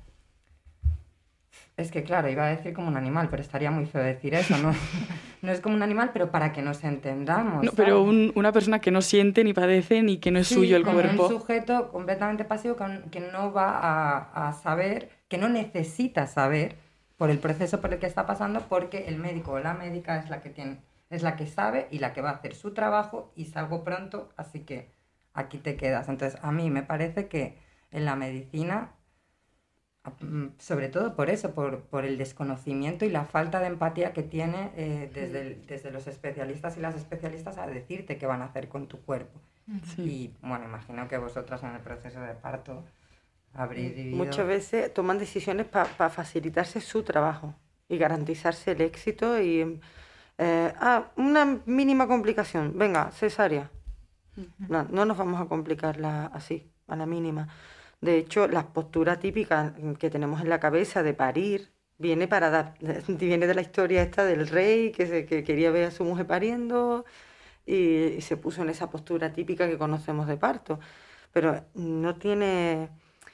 Es que claro, iba a decir como un animal, pero estaría muy feo decir eso, ¿no? No es como un animal, pero para que nos entendamos. No, pero una persona que no siente ni padece ni que no es suyo el cuerpo. Un sujeto completamente pasivo que no va a saber, que no necesita saber por el proceso por el que está pasando, porque el médico o la médica es la que sabe y la que va a hacer su trabajo, y salgo pronto, así que aquí te quedas. Entonces, a mí me parece que en la medicina, sobre todo por eso, por el desconocimiento y la falta de empatía que tiene desde los especialistas y las especialistas a decirte qué van a hacer con tu cuerpo. Sí. Y bueno, imagino que vosotras en el proceso de parto habréis vivido... Muchas veces toman decisiones para facilitarse su trabajo y garantizarse el éxito y... una mínima complicación, venga, cesárea. No nos vamos a complicarla así, a la mínima. De hecho, la postura típica que tenemos en la cabeza de parir viene de la historia esta del rey que quería ver a su mujer pariendo y se puso en esa postura típica que conocemos de parto. Pero no tiene...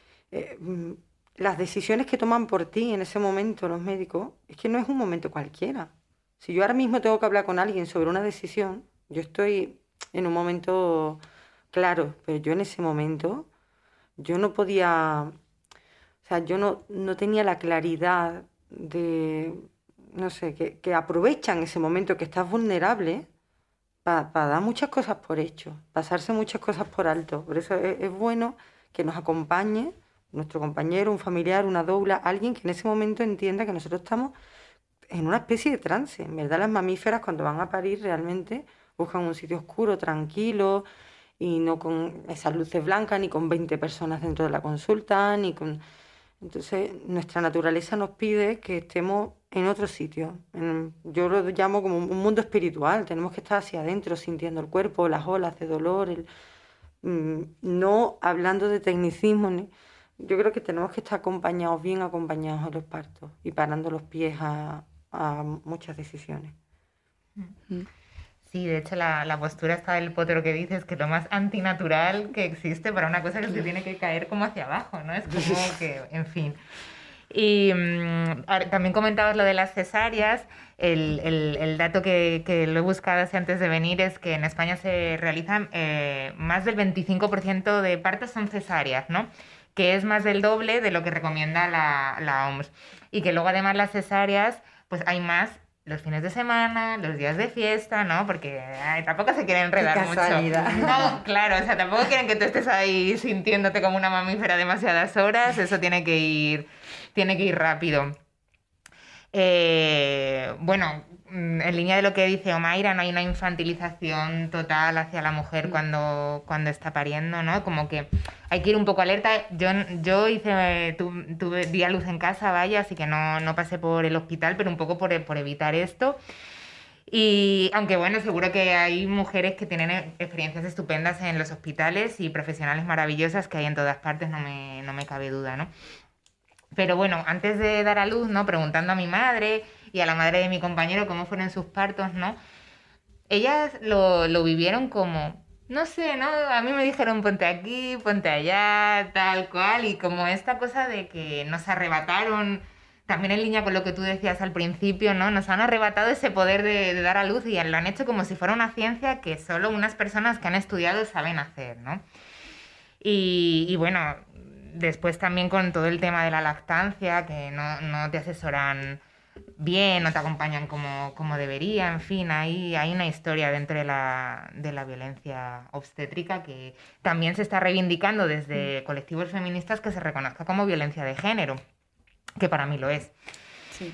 las decisiones que toman por ti en ese momento los médicos, es que no es un momento cualquiera. Si yo ahora mismo tengo que hablar con alguien sobre una decisión, yo estoy en un momento claro, pero yo en ese momento... Yo no podía, o sea, yo no tenía la claridad de, no sé, que aprovechan ese momento que estás vulnerable para dar muchas cosas por hecho, pasarse muchas cosas por alto. Por eso es bueno que nos acompañe nuestro compañero, un familiar, una doula, alguien que en ese momento entienda que nosotros estamos en una especie de trance. En verdad, las mamíferas cuando van a parir realmente buscan un sitio oscuro, tranquilo, y no con esas luces blancas, ni con 20 personas dentro de la consulta, ni con... Entonces, nuestra naturaleza nos pide que estemos en otro sitio. Yo lo llamo como un mundo espiritual. Tenemos que estar hacia adentro, sintiendo el cuerpo, las olas de dolor, no hablando de tecnicismo. Yo creo que tenemos que estar acompañados, bien acompañados en los partos y parando los pies a muchas decisiones. Sí, de hecho la postura está del potro que dices, que es lo más antinatural que existe para una cosa que se tiene que caer como hacia abajo, ¿no? Es como que, en fin. Y también comentabas lo de las cesáreas. El dato que lo he buscado así antes de venir es que en España se realizan más del 25% de partos son cesáreas, ¿no? Que es más del doble de lo que recomienda la OMS. Y que luego además las cesáreas, pues hay más los fines de semana, los días de fiesta, ¿no? Porque tampoco se quieren enredar mucho. No, claro, o sea, tampoco quieren que tú estés ahí sintiéndote como una mamífera demasiadas horas, eso tiene que ir rápido. Bueno, en línea de lo que dice Omaira, no hay una infantilización total hacia la mujer cuando está pariendo, ¿no? Como que hay que ir un poco alerta. Yo di a luz en casa, vaya, así que no pasé por el hospital, pero un poco por evitar esto. Y aunque bueno, seguro que hay mujeres que tienen experiencias estupendas en los hospitales y profesionales maravillosas que hay en todas partes, no me cabe duda, ¿no? Pero bueno, antes de dar a luz, ¿no? Preguntando a mi madre y a la madre de mi compañero cómo fueron sus partos, ¿no? Ellas lo vivieron como, no sé, ¿no? A mí me dijeron ponte aquí, ponte allá, tal cual, y como esta cosa de que nos arrebataron, también en línea con lo que tú decías al principio, ¿no? Nos han arrebatado ese poder de dar a luz y lo han hecho como si fuera una ciencia que solo unas personas que han estudiado saben hacer, ¿no? Y bueno, después también con todo el tema de la lactancia, que no te asesoran bien, no te acompañan como debería, en fin, hay una historia dentro de la violencia obstétrica que también se está reivindicando desde colectivos feministas que se reconozca como violencia de género, que para mí lo es. Sí.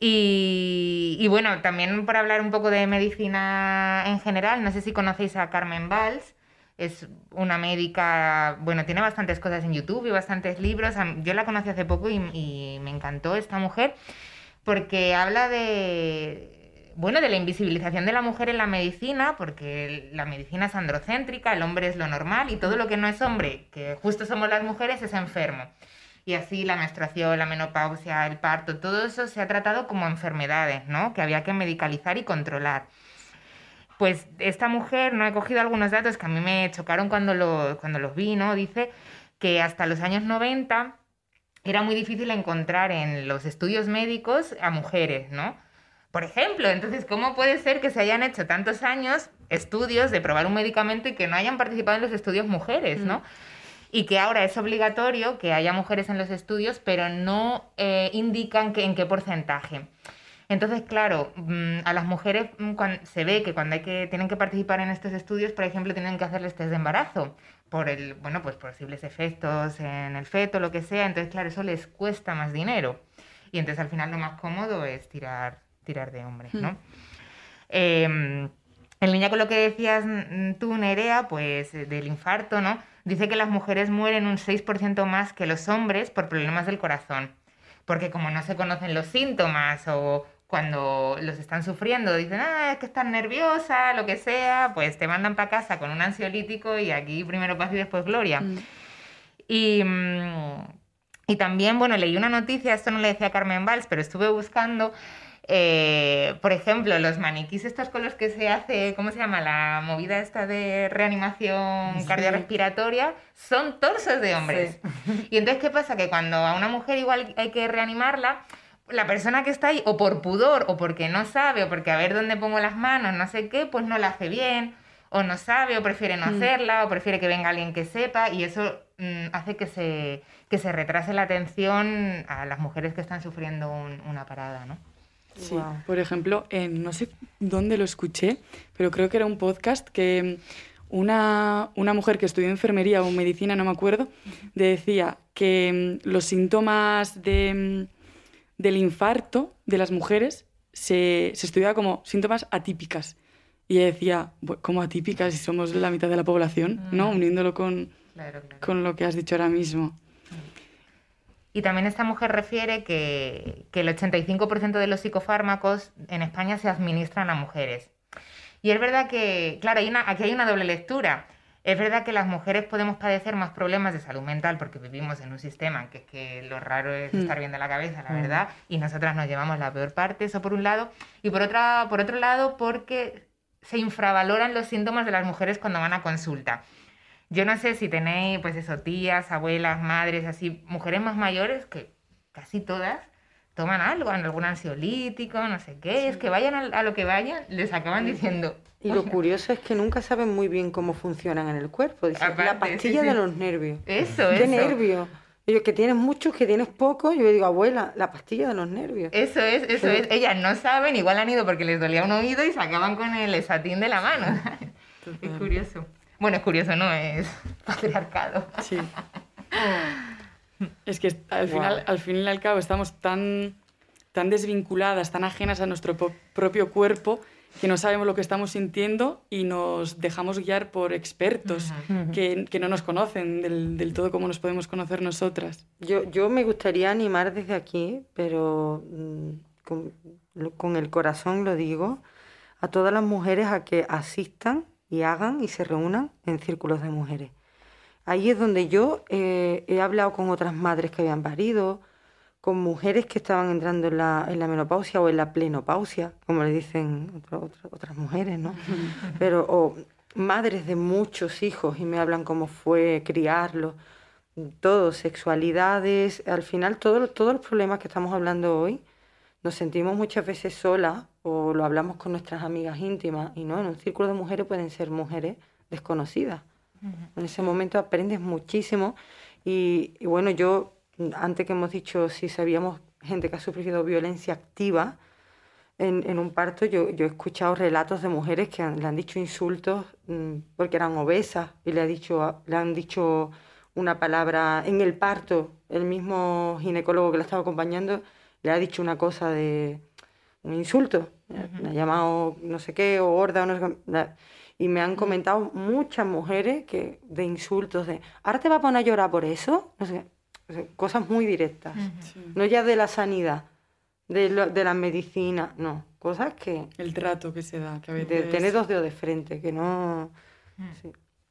Y bueno, también por hablar un poco de medicina en general, no sé si conocéis a Carmen Valls. Es una médica, bueno, tiene bastantes cosas en YouTube y bastantes libros. Yo la conocí hace poco y me encantó esta mujer porque habla de la invisibilización de la mujer en la medicina, porque la medicina es androcéntrica, el hombre es lo normal y todo lo que no es hombre, que justo somos las mujeres, es enfermo. Y así la menstruación, la menopausia, el parto, todo eso se ha tratado como enfermedades, ¿no? Que había que medicalizar y controlar. Pues esta mujer, no he cogido algunos datos que a mí me chocaron cuando los vi, ¿no? Dice que hasta los años 90 era muy difícil encontrar en los estudios médicos a mujeres, ¿no? Por ejemplo, entonces, ¿cómo puede ser que se hayan hecho tantos años estudios de probar un medicamento y que no hayan participado en los estudios mujeres, ¿no? Y que ahora es obligatorio que haya mujeres en los estudios, pero no indican en qué porcentaje. Entonces, claro, a las mujeres se ve que cuando tienen que participar en estos estudios, por ejemplo, tienen que hacerles test de embarazo por pues posibles efectos en el feto, lo que sea. Entonces, claro, eso les cuesta más dinero. Y entonces, al final, lo más cómodo es tirar de hombres, ¿no? En línea con lo que decías tú, Nerea, pues del infarto, ¿no? Dice que las mujeres mueren un 6% más que los hombres por problemas del corazón. Porque como no se conocen los síntomas o cuando los están sufriendo dicen, es que estás nerviosa, lo que sea, pues te mandan para casa con un ansiolítico y aquí primero paz y después gloria. Y también, bueno, leí una noticia, esto no le decía Carmen Valls, pero estuve buscando, por ejemplo, los maniquís estos con los que se hace, ¿cómo se llama? La movida esta de reanimación cardiorrespiratoria, son torsos de hombres. Sí. Y entonces, ¿qué pasa? Que cuando a una mujer igual hay que reanimarla, la persona que está ahí, o por pudor, o porque no sabe, o porque a ver dónde pongo las manos, no sé qué, pues no la hace bien, o no sabe, o prefiere no hacerla, o prefiere que venga alguien que sepa, y eso hace que se retrase la atención a las mujeres que están sufriendo una parada, ¿no? Sí, wow. Por ejemplo, no sé dónde lo escuché, pero creo que era un podcast que una mujer que estudió enfermería o medicina, no me acuerdo, decía que los síntomas del infarto de las mujeres se estudiaba como síntomas atípicas. Y ella decía, como atípicas si somos la mitad de la población, ¿no? Uniéndolo con lo que has dicho ahora mismo. Y también esta mujer refiere que el 85% de los psicofármacos en España se administran a mujeres. Y es verdad que, claro, aquí hay una doble lectura. Es verdad que las mujeres podemos padecer más problemas de salud mental porque vivimos en un sistema en que lo raro es estar bien de la cabeza, la verdad, y nosotras nos llevamos la peor parte, eso por un lado. Y por otro lado, porque se infravaloran los síntomas de las mujeres cuando van a consulta. Yo no sé si tenéis, pues eso, tías, abuelas, madres, así, mujeres más mayores, que casi todas toman algo, algún ansiolítico, no sé qué, es que vayan a lo que vayan, les acaban diciendo... Y lo curioso es que nunca saben muy bien cómo funcionan en el cuerpo. Dicen, Aparte, la pastilla de los nervios. Eso. ¿Qué nervios? Y yo, que tienes muchos, que tienes pocos. Yo digo, abuela, la pastilla de los nervios. Eso es. Ellas no saben, igual han ido porque les dolía un oído y se acaban con el esatín de la mano. Es curioso. Bueno, es curioso, ¿no? Es patriarcado. Sí. Es que al fin y al cabo estamos tan desvinculadas, tan ajenas a nuestro propio cuerpo, que no sabemos lo que estamos sintiendo y nos dejamos guiar por expertos que no nos conocen del todo como nos podemos conocer nosotras. Yo me gustaría animar desde aquí, pero con el corazón lo digo, a todas las mujeres a que asistan y hagan y se reúnan en círculos de mujeres. Ahí es donde yo he hablado con otras madres que habían parido, con mujeres que estaban entrando en la menopausia o en la plenopausia, como le dicen otras mujeres, ¿no? O madres de muchos hijos y me hablan cómo fue criarlos, todo, sexualidades, al final todos los problemas que estamos hablando hoy, nos sentimos muchas veces solas o lo hablamos con nuestras amigas íntimas y no, en un círculo de mujeres pueden ser mujeres desconocidas. En ese momento aprendes muchísimo y bueno, yo, antes que hemos dicho si sabíamos gente que ha sufrido violencia activa en un parto, yo he escuchado relatos de mujeres que le han dicho insultos porque eran obesas y le han dicho una palabra en el parto, el mismo ginecólogo que la estaba acompañando le ha dicho una cosa de un insulto, le ha llamado no sé qué o gorda o no sé qué. Y me han comentado muchas mujeres que de insultos, de ¿ahora te vas a poner a llorar por eso? No sé, cosas muy directas. No ya de la sanidad, de la medicina, no. Cosas que... El trato que se da, que a veces... De tener dos dedos de frente, que no... Sí.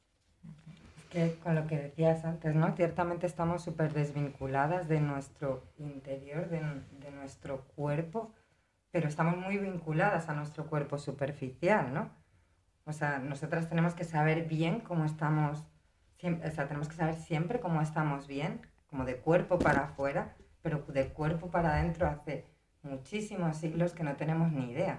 Es que con lo que decías antes, ¿no? Ciertamente estamos súper desvinculadas de nuestro interior, de nuestro cuerpo, pero estamos muy vinculadas a nuestro cuerpo superficial, ¿no? O sea, nosotras tenemos que saber bien cómo estamos, o sea, tenemos que saber siempre cómo estamos bien, como de cuerpo para afuera, pero de cuerpo para adentro hace muchísimos siglos que no tenemos ni idea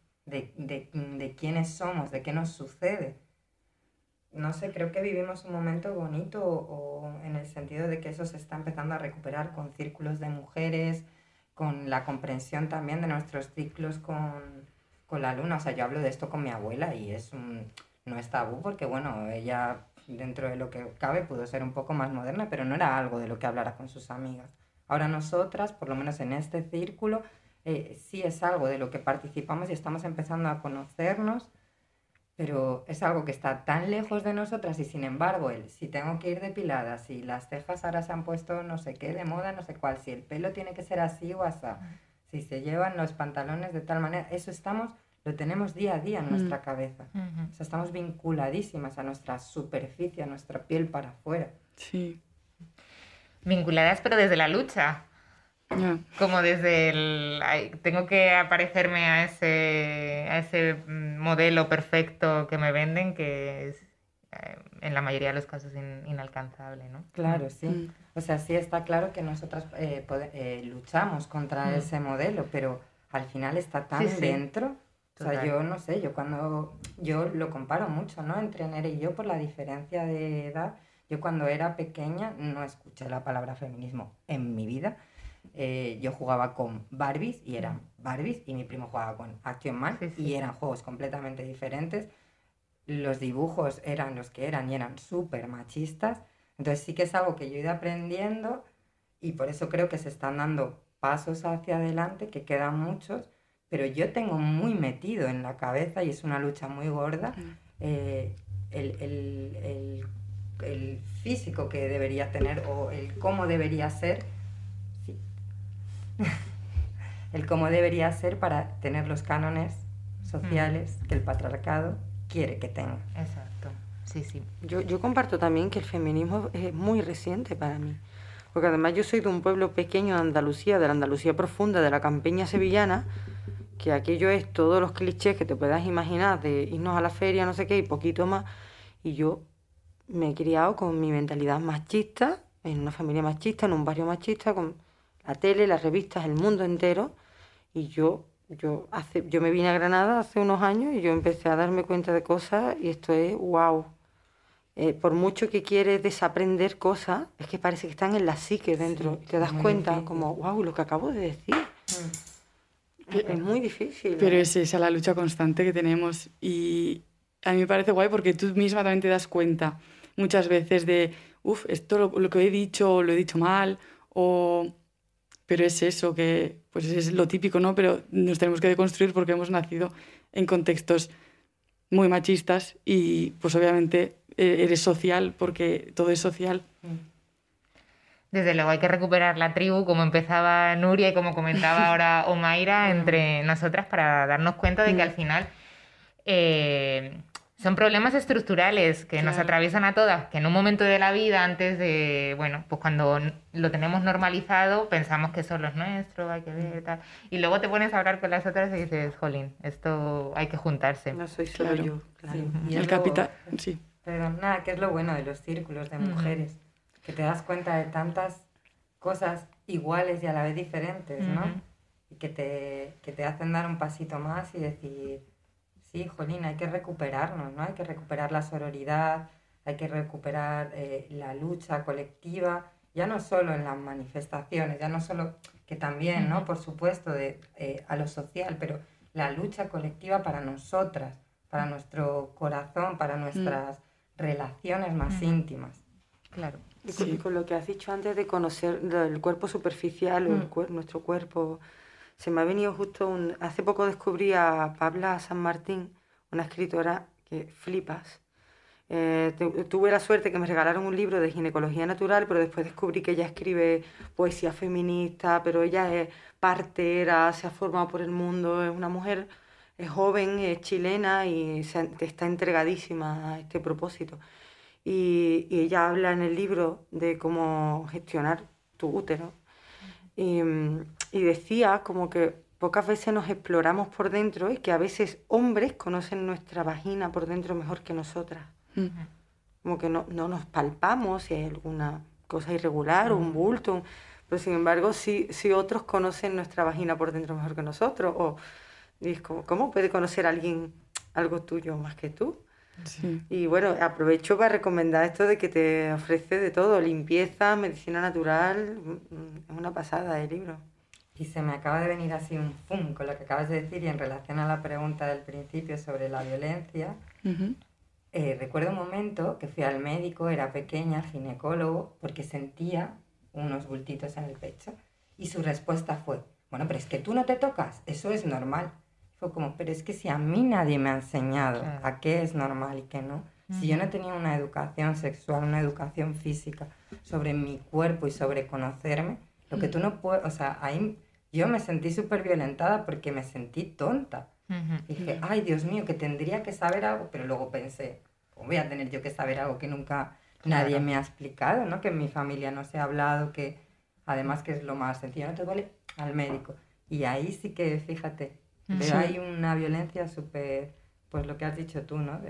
de quiénes somos, de qué nos sucede. No sé, creo que vivimos un momento bonito o en el sentido de que eso se está empezando a recuperar con círculos de mujeres, con la comprensión también de nuestros ciclos con la luna. O sea, yo hablo de esto con mi abuela y no es tabú porque, bueno, ella dentro de lo que cabe pudo ser un poco más moderna, pero no era algo de lo que hablara con sus amigas. Ahora nosotras, por lo menos en este círculo, sí es algo de lo que participamos y estamos empezando a conocernos, pero es algo que está tan lejos de nosotras y sin embargo, si tengo que ir depilada, si las cejas ahora se han puesto no sé qué de moda, no sé cuál, si el pelo tiene que ser así o asá, si se llevan los pantalones de tal manera, eso lo tenemos día a día en nuestra cabeza. O sea, estamos vinculadísimas a nuestra superficie, a nuestra piel para afuera. Sí. Vinculadas pero desde la lucha. Como desde tengo que aparecerme a ese modelo perfecto que me venden, que es en la mayoría de los casos inalcanzable, ¿no? Claro, sí. O sea, sí está claro que nosotras luchamos contra ese modelo, pero al final está tan dentro. Total. O sea, yo no sé, yo lo comparo mucho, ¿no? Entre Nere y yo por la diferencia de edad. Yo cuando era pequeña no escuché la palabra feminismo en mi vida. Yo jugaba con Barbies y eran Barbies y mi primo jugaba con Action Man y eran juegos completamente diferentes. Los dibujos eran los que eran y eran súper machistas. Entonces sí que es algo que yo he ido aprendiendo y por eso creo que se están dando pasos hacia adelante, que quedan muchos, pero yo tengo muy metido en la cabeza, y es una lucha muy gorda, el físico que debería tener o el cómo debería ser, sí. El cómo debería ser para tener los cánones sociales que el patriarcado quiere que tenga. Exacto, sí, sí. Yo comparto también que el feminismo es muy reciente para mí, porque además yo soy de un pueblo pequeño de Andalucía, de la Andalucía profunda, de la campiña sevillana, que aquello es todos los clichés que te puedas imaginar de irnos a la feria, no sé qué, y poquito más, y yo me he criado con mi mentalidad machista, en una familia machista, en un barrio machista, con la tele, las revistas, el mundo entero, y yo me vine a Granada hace unos años y yo empecé a darme cuenta de cosas y esto es wow. Por mucho que quieres desaprender cosas, es que parece que están en la psique dentro, y te das cuenta difícil. Como wow, lo que acabo de decir. Es muy difícil. Pero es esa la lucha constante que tenemos, y a mí me parece guay porque tú misma también te das cuenta muchas veces de, esto lo que he dicho mal, pero es eso, que pues es lo típico, ¿no? Pero nos tenemos que deconstruir porque hemos nacido en contextos muy machistas y pues obviamente eres social porque todo es social. Desde luego hay que recuperar la tribu, como empezaba Nuria y como comentaba ahora Omaira, entre nosotras, para darnos cuenta de que al final son problemas estructurales que nos atraviesan a todas, que en un momento de la vida, antes de, bueno, pues cuando lo tenemos normalizado, pensamos que solo es nuestro, hay que ver, tal. Y luego te pones a hablar con las otras y dices, jolín, esto hay que juntarse. No soy solo yo, claro. Sí. Y el capital, sí. Pero nada, que es lo bueno de los círculos de mujeres, que te das cuenta de tantas cosas iguales y a la vez diferentes, ¿no? Y que te hacen dar un pasito más y decir... Sí, jolín, hay que recuperarnos, ¿no? Hay que recuperar la sororidad, hay que recuperar la lucha colectiva, ya no solo en las manifestaciones, ya no solo, que también, ¿no? Por supuesto, a lo social, pero la lucha colectiva para nosotras, para nuestro corazón, para nuestras relaciones más íntimas. Claro. Y con lo que has dicho antes de conocer el cuerpo superficial o nuestro cuerpo... Se me ha venido justo hace poco descubrí a Pabla San Martín, una escritora que flipas. Tuve la suerte que me regalaron un libro de ginecología natural, pero después descubrí que ella escribe poesía feminista, pero ella es partera, se ha formado por el mundo, es una mujer, es joven, es chilena y está entregadísima a este propósito. Y ella habla en el libro de cómo gestionar tu útero. Y decía como que pocas veces nos exploramos por dentro y que a veces hombres conocen nuestra vagina por dentro mejor que nosotras. Como que no nos palpamos si hay alguna cosa irregular o un bulto, pero sin embargo sí otros conocen nuestra vagina por dentro mejor que nosotros. Y es como, ¿cómo puede conocer alguien algo tuyo más que tú? Sí. Y bueno, aprovecho para recomendar esto de que te ofrece de todo, limpieza, medicina natural, es una pasada el libro. Y se me acaba de venir así un fum con lo que acabas de decir y en relación a la pregunta del principio sobre la violencia. Recuerdo un momento que fui al médico, era pequeña, ginecólogo, porque sentía unos bultitos en el pecho y su respuesta fue, bueno, pero es que tú no te tocas, eso es normal. Fue como, pero es que si a mí nadie me ha enseñado a qué es normal y qué no, si yo no tenía una educación sexual, una educación física sobre mi cuerpo y sobre conocerme, lo que tú no puedes, o sea, ahí yo me sentí súper violentada porque me sentí tonta. Dije, ay, Dios mío, que tendría que saber algo, pero luego pensé, ¿cómo voy a tener yo que saber algo que nunca nadie me ha explicado, ¿no? Que en mi familia no se ha hablado, que además que es lo más sencillo, no te duele, al médico. Y ahí sí que, fíjate, pero hay una violencia súper, pues lo que has dicho tú, ¿no?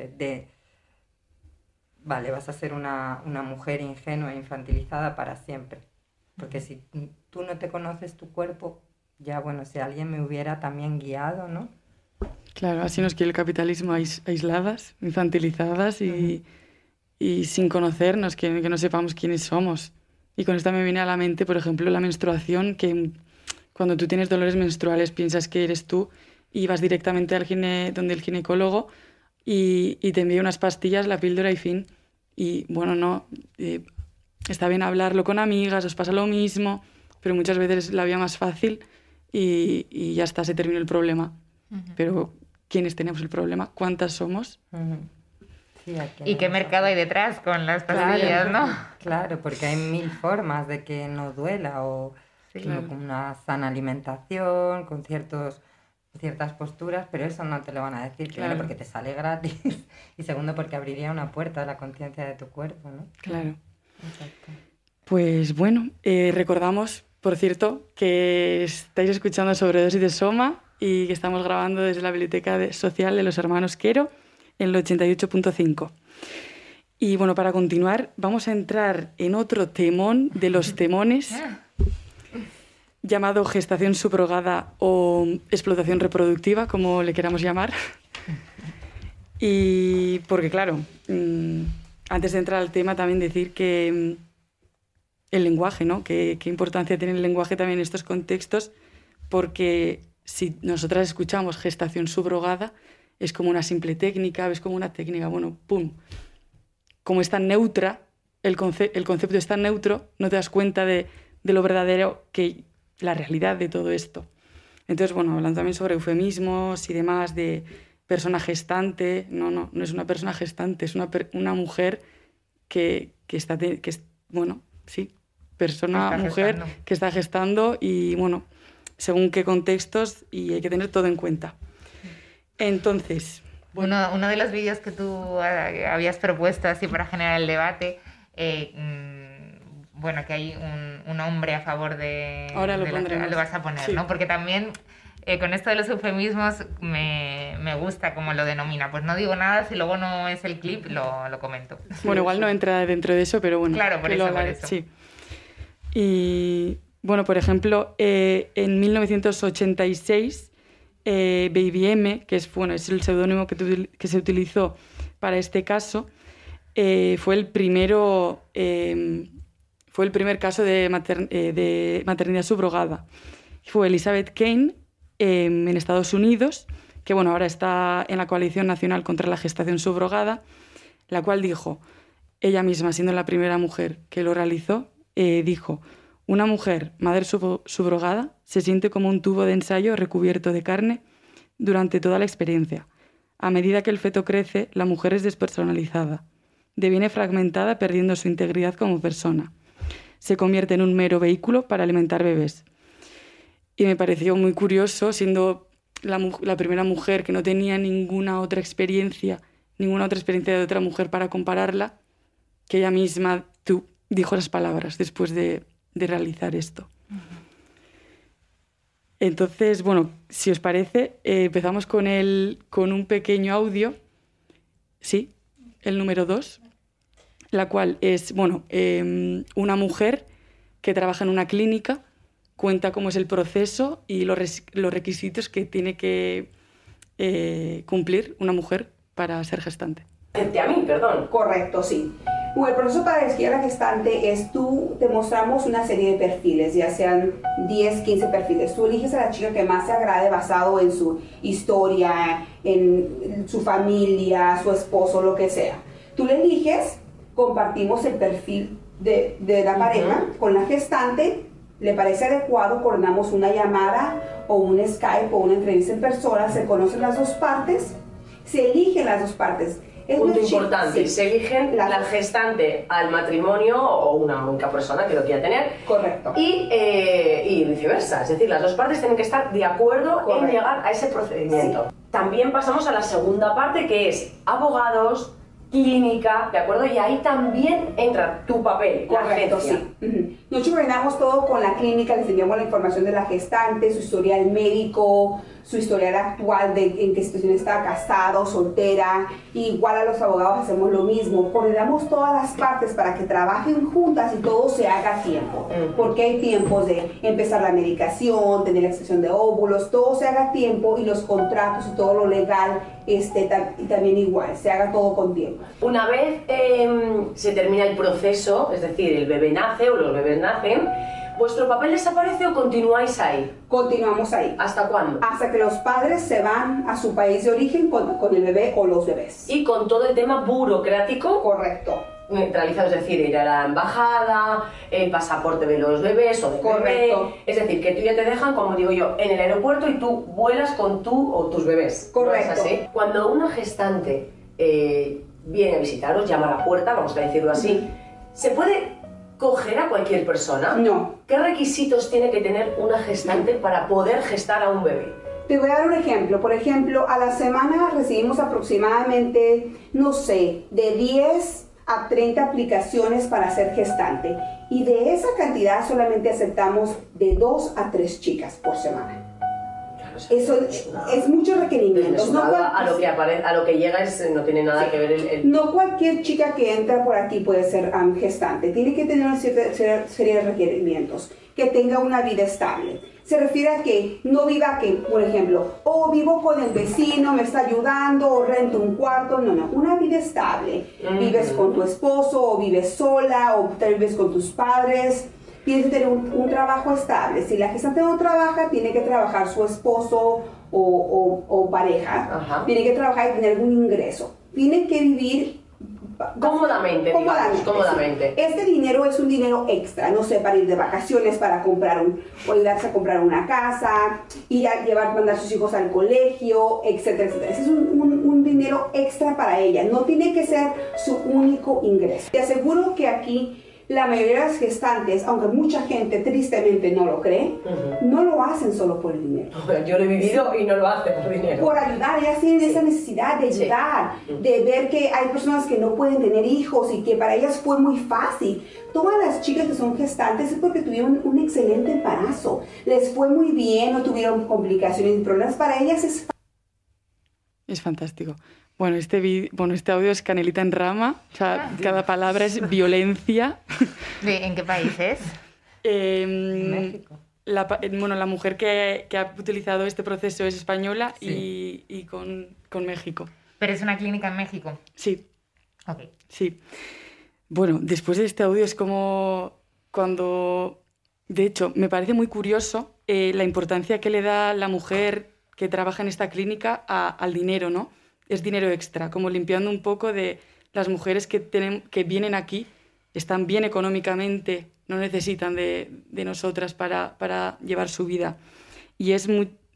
Vale, vas a ser una mujer ingenua e infantilizada para siempre. Porque si tú no te conoces tu cuerpo, ya bueno, si alguien me hubiera también guiado, ¿no? Claro, así nos quiere el capitalismo, aisladas, infantilizadas y sin conocernos, que no sepamos quiénes somos. Y con esto me viene a la mente, por ejemplo, la menstruación, que cuando tú tienes dolores menstruales piensas que eres tú y vas directamente donde el ginecólogo y te envía unas pastillas, la píldora y fin. Y bueno, no, está bien hablarlo con amigas, os pasa lo mismo, pero muchas veces es la vía más fácil y ya está, se terminó el problema. Pero ¿quiénes tenemos el problema? ¿Cuántas somos? Sí, ¿Y qué mercado hay detrás con las pastillas, no? Claro, porque hay 1000 formas de que no duela, o con una sana alimentación, con ciertas posturas, pero eso no te lo van a decir, primero porque te sale gratis y segundo porque abriría una puerta a la conciencia de tu cuerpo, ¿no? Claro. Exacto. Pues bueno, recordamos, por cierto, que estáis escuchando Sobredosis de Soma y que estamos grabando desde la Biblioteca Social de los Hermanos Quero en el 88.5. Y bueno, para continuar, vamos a entrar en otro temón de los temones llamado gestación subrogada o explotación reproductiva, como le queramos llamar. Y porque, claro, antes de entrar al tema, también decir que el lenguaje, ¿no? Qué importancia tiene el lenguaje también en estos contextos, porque si nosotras escuchamos gestación subrogada, es como una simple técnica, ves como una técnica, bueno, pum. Como es tan neutra, el concepto es tan neutro, no te das cuenta de lo verdadero que la realidad de todo esto. Entonces, bueno, hablando también sobre eufemismos y demás, de persona gestante, no es una persona gestante, es una mujer que está, bueno, sí, persona, mujer gestando. Que está gestando y, bueno, según qué contextos, y hay que tener todo en cuenta. Entonces, bueno, uno de los vídeos que tú habías propuesto así para generar el debate, bueno, que hay un hombre a favor de... Ahora lo pondremos. Lo vas a poner, sí. ¿No? Porque también con esto de los eufemismos me gusta cómo lo denomina. Pues no digo nada, si luego no es el clip, lo comento. Bueno, igual no entra dentro de eso, pero bueno. Claro, por eso. Sí. Y, bueno, por ejemplo, en 1986... Baby M, que es el seudónimo que se utilizó para este caso, fue el primer caso de maternidad subrogada. Fue Elizabeth Kane en Estados Unidos, que bueno, ahora está en la Coalición Nacional contra la Gestación Subrogada, la cual dijo, ella misma siendo la primera mujer que lo realizó, dijo: una mujer, madre subrogada, se siente como un tubo de ensayo recubierto de carne durante toda la experiencia. A medida que el feto crece, la mujer es despersonalizada. Deviene fragmentada, perdiendo su integridad como persona. Se convierte en un mero vehículo para alimentar bebés. Y me pareció muy curioso, siendo la primera mujer que no tenía ninguna otra experiencia de otra mujer para compararla, que ella misma dijo las palabras después de realizar esto. Entonces, bueno, si os parece, empezamos con un pequeño audio, sí, el número 2, la cual es, bueno, una mujer que trabaja en una clínica, cuenta cómo es el proceso y los requisitos que tiene que cumplir una mujer para ser gestante. Frente a mí, perdón. Correcto, sí. El proceso para elegir a la gestante es te mostramos una serie de perfiles, ya sean 10, 15 perfiles. Tú eliges a la chica que más te agrade basado en su historia, en su familia, su esposo, lo que sea. Tú le eliges, compartimos el perfil de la pareja con la gestante, le parece adecuado, coordinamos una llamada o un Skype o una entrevista en persona, se conocen las dos partes, se eligen las dos partes. Punto importante, sí. Se eligen la gestante al matrimonio o una única persona que lo quiera tener. Correcto. Y viceversa, es decir, las dos partes tienen que estar de acuerdo en llegar a ese procedimiento. Sí. También pasamos a la segunda parte, que es abogados, clínica, ¿de acuerdo? Y ahí también entra tu papel, la agencia. Sí. Nosotros ordenamos todo con la clínica, les enviamos la información de la gestante, su historial médico, su historial actual, en qué situación está, casado, soltera. Igual a los abogados hacemos lo mismo, coordinamos todas las partes para que trabajen juntas y todo se haga a tiempo. Porque hay tiempos de empezar la medicación, tener la extracción de óvulos, todo se haga a tiempo, y los contratos y todo lo legal y también igual, se haga todo con tiempo. Una vez se termina el proceso, es decir, el bebé nace o los bebés nacen, ¿vuestro papel desaparece o continuáis ahí? Continuamos ahí. ¿Hasta cuándo? Hasta que los padres se van a su país de origen con el bebé o los bebés. ¿Y con todo el tema burocrático? Correcto. neutralizado, es decir, ir a la embajada, el pasaporte de los bebés o del bebé. Es decir, que tú ya te dejan, como digo yo, en el aeropuerto y tú vuelas con tú o tus bebés. Correcto. ¿No es así? Cuando una gestante viene a visitaros, llama a la puerta, vamos a decirlo así, ¿se puede coger a cualquier persona? No. ¿Qué requisitos tiene que tener una gestante para poder gestar a un bebé? Te voy a dar un ejemplo. Por ejemplo, a la semana recibimos aproximadamente, no sé, de 10 a 30 aplicaciones para ser gestante. Y de esa cantidad solamente aceptamos de 2 a 3 chicas por semana. Eso es muchos requerimientos. No, a lo que llega no tiene nada que ver el... No cualquier chica que entra por aquí puede ser gestante. Tiene que tener una serie de requerimientos. Que tenga una vida estable. Se refiere a que no viva que, por ejemplo, vivo con el vecino, me está ayudando, o rento un cuarto. No, una vida estable. Vives con tu esposo, o vives sola, o tal vez con tus padres. Tienes que tener un trabajo estable. Si la gestante no trabaja, tiene que trabajar su esposo o pareja. Ajá. Tiene que trabajar y tener algún ingreso. Tiene que vivir cómodamente. Sí. Este dinero es un dinero extra, no sé, para ir de vacaciones, para comprar o ayudarse a comprar una casa, ir a mandar a sus hijos al colegio, etcétera, etcétera. Ese es un dinero extra para ella. No tiene que ser su único ingreso. Te aseguro que aquí la mayoría de las gestantes, aunque mucha gente tristemente no lo cree, no lo hacen solo por el dinero. Yo lo he vivido y no lo hacen por dinero. Por ayudar, ellas tienen esa necesidad de ayudar, de ver que hay personas que no pueden tener hijos y que para ellas fue muy fácil. Todas las chicas que son gestantes es porque tuvieron un excelente embarazo, les fue muy bien, no tuvieron complicaciones ni problemas, para ellas es fácil. Es fantástico. Bueno, este audio es canelita en rama, o sea, cada palabra es violencia. ¿En qué país es? México. La mujer que ha utilizado este proceso es española y con México. ¿Pero es una clínica en México? Sí. Ok. Sí. Bueno, después de este audio es como cuando... De hecho, me parece muy curioso la importancia que le da la mujer que trabaja en esta clínica al dinero, ¿no? Es dinero extra, como limpiando un poco de las mujeres que vienen aquí, están bien económicamente, no necesitan de nosotras para llevar su vida. Y es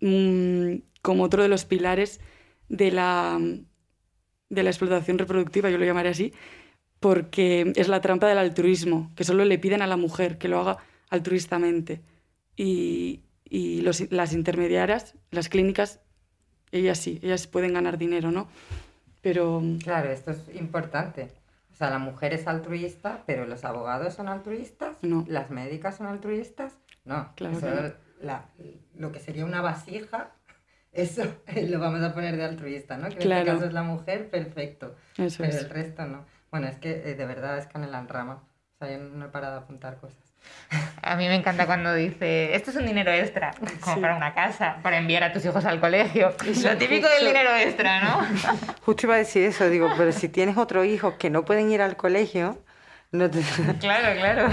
como otro de los pilares de la explotación reproductiva, yo lo llamaré así, porque es la trampa del altruismo, que solo le piden a la mujer que lo haga altruistamente. Y las intermediarias, las clínicas, ellas pueden ganar dinero, ¿no? Pero... Claro, esto es importante. O sea, la mujer es altruista, pero los abogados son altruistas, no. Las médicas son altruistas, no. Claro eso, que no. Lo que sería una vasija, eso lo vamos a poner de altruista, ¿no? Que claro. en este caso es la mujer, perfecto. Eso pero es. el resto no. Bueno, es que de verdad es canela en rama. O sea, yo no he parado de apuntar cosas. A mí me encanta cuando dice, esto es un dinero extra, como para una casa, para enviar a tus hijos al colegio. Lo típico del dinero extra, ¿no? Justo iba a decir eso, digo, pero si tienes otros hijos que no pueden ir al colegio, no te... Claro.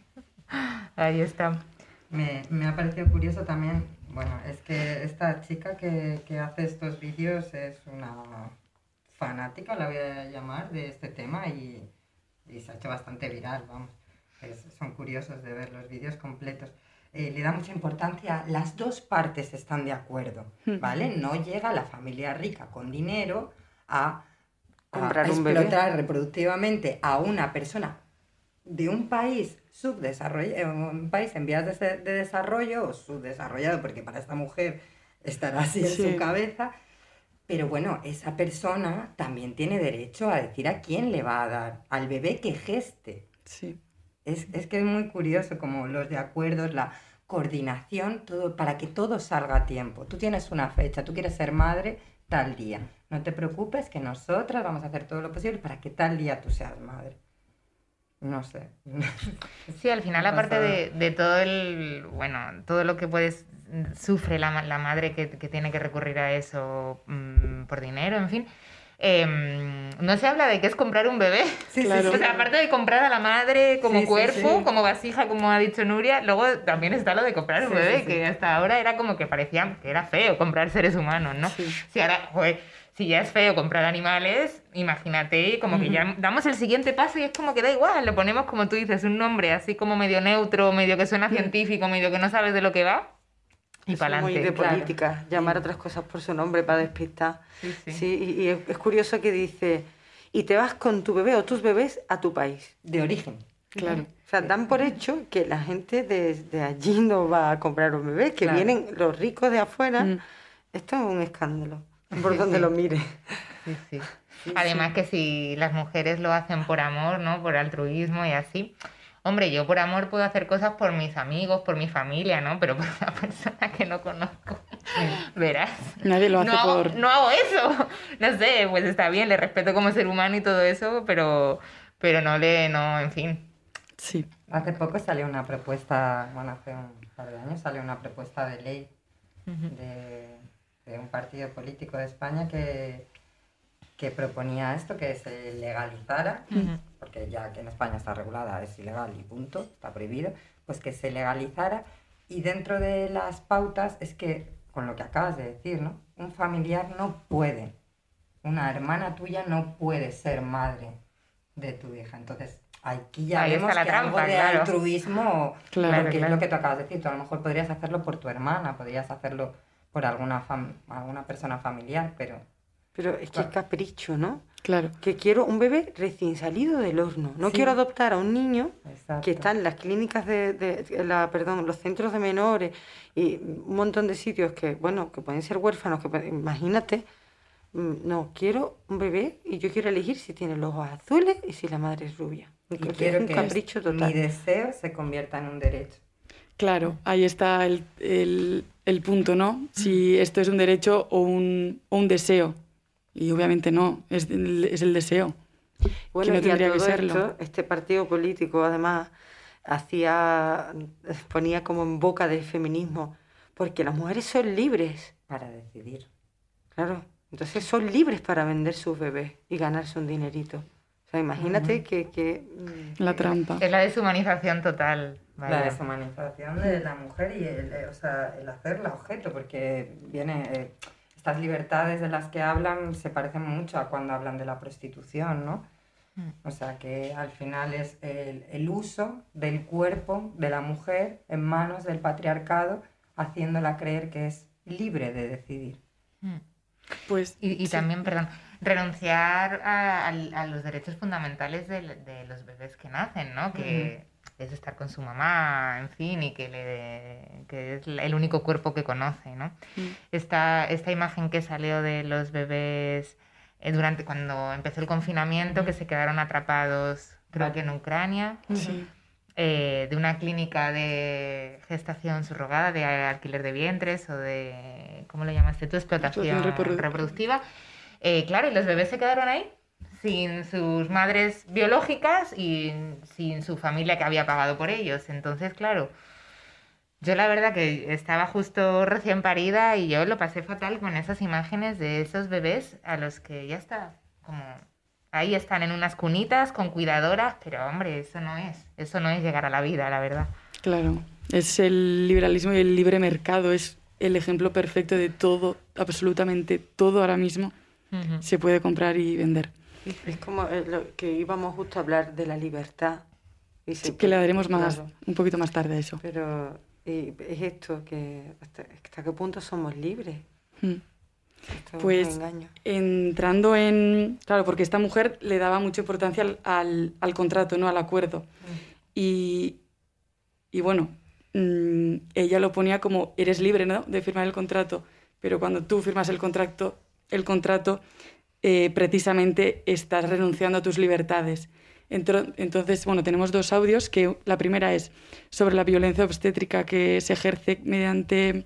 Ahí está. Me ha parecido curioso también, bueno, es que esta chica que hace estos vídeos es una fanática, la voy a llamar, de este tema y se ha hecho bastante viral, vamos. Son curiosos de ver los vídeos completos. Le da mucha importancia, las dos partes están de acuerdo, ¿vale? No llega la familia rica con dinero a explotar reproductivamente a una persona de un país subdesarrollado, un país en vías de desarrollo o subdesarrollado, porque para esta mujer estará así en su cabeza. Pero bueno, esa persona también tiene derecho a decir a quién le va a dar, al bebé que geste. Sí. Es que es muy curioso como los de acuerdos, la coordinación, todo para que todo salga a tiempo. Tú tienes una fecha, tú quieres ser madre tal día. No te preocupes que nosotras vamos a hacer todo lo posible para que tal día tú seas madre. No sé. Sí, al final, aparte de todo todo lo que sufre la madre que tiene que recurrir a eso por dinero, en fin, no se habla de qué es comprar un bebé. Sí, claro. O sea, aparte de comprar a la madre como cuerpo, como vasija, como ha dicho Nuria, luego también está lo de comprar un bebé, que hasta ahora era como que parecía que era feo comprar seres humanos, ¿no? Sí. Si si ya es feo comprar animales, imagínate, como que ya damos el siguiente paso y es como que da igual, le ponemos, como tú dices, un nombre así como medio neutro, medio que suena científico, medio que no sabes de lo que va, y para adelante. Muy de política, llamar otras cosas por su nombre para despistar. Sí, y es curioso que dice, y te vas con tu bebé o tus bebés a tu país. De origen. Claro. O sea, dan por hecho que la gente de allí no va a comprar un bebé, que vienen los ricos de afuera. Esto es un escándalo, por donde lo mire. Sí. Además que si las mujeres lo hacen por amor, ¿no? Por altruismo y así. Hombre, yo por amor puedo hacer cosas por mis amigos, por mi familia, ¿no? Pero por una persona que no conozco, verás. Nadie lo hace por... No hago eso. No sé, pues está bien, le respeto como ser humano y todo eso, pero en fin. Sí. Hace poco salió una propuesta, bueno, hace un par de años salió una propuesta de ley de un partido político de España que proponía esto, que se legalizara, porque ya que en España está regulada, es ilegal y punto, está prohibido, pues que se legalizara, y dentro de las pautas es que, con lo que acabas de decir, ¿no? Un familiar no puede, una hermana tuya no puede ser madre de tu hija, entonces aquí ya ahí vemos está la que trampa, algo de altruismo, porque es lo que tú acabas de decir, tú a lo mejor podrías hacerlo por tu hermana, podrías hacerlo por alguna persona familiar, pero es que es capricho, ¿no? Claro. Que quiero un bebé recién salido del horno. No quiero adoptar a un niño que está en las clínicas los centros de menores y un montón de sitios que pueden ser huérfanos, imagínate. No, quiero un bebé y yo quiero elegir si tiene los ojos azules y si la madre es rubia. Y quiero que capricho total. Mi deseo se convierta en un derecho. Claro, ahí está el punto, ¿no? Si esto es un derecho o un deseo. Y obviamente no, es el deseo. Bueno, que no tendría y a todo que serlo. esto, este partido político además ponía como en boca del feminismo, porque las mujeres son libres para decidir. Claro, entonces son libres para vender sus bebés y ganarse un dinerito. O sea, imagínate que la trampa. Es la deshumanización total. Vaya. La deshumanización de la mujer y el hacerla objeto, porque viene... Estas libertades de las que hablan se parecen mucho a cuando hablan de la prostitución, ¿no? O sea, que al final es el uso del cuerpo de la mujer en manos del patriarcado, haciéndola creer que es libre de decidir. Pues, y también, renunciar a los derechos fundamentales de los bebés que nacen, ¿no? Que es estar con su mamá, en fin, y que es el único cuerpo que conoce, ¿no? Esta imagen que salió de los bebés cuando empezó el confinamiento, que se quedaron atrapados, creo que en Ucrania, de una clínica de gestación subrogada, de alquiler de vientres o de, ¿cómo lo llamaste tú? Explotación reproductiva. Claro, y los bebés se quedaron ahí, sin sus madres biológicas y sin su familia que había pagado por ellos. Entonces, claro, yo la verdad que estaba justo recién parida y yo lo pasé fatal con esas imágenes de esos bebés a los que ya está, como ahí están en unas cunitas con cuidadoras, pero hombre, eso no es llegar a la vida, la verdad. Claro, es el liberalismo y el libre mercado, es el ejemplo perfecto de todo, absolutamente todo ahora mismo se puede comprar y vender. Es como lo que íbamos justo a hablar de la libertad. Que le daremos un poquito más tarde a eso. Pero es esto, que hasta qué punto somos libres. Pues entrando en... Claro, porque esta mujer le daba mucha importancia al contrato, ¿no? Al acuerdo. Y bueno, ella lo ponía como, eres libre, ¿no? De firmar el contrato, pero cuando tú firmas el contrato precisamente estás renunciando a tus libertades. Entonces, bueno, tenemos dos audios, que la primera es sobre la violencia obstétrica que se ejerce mediante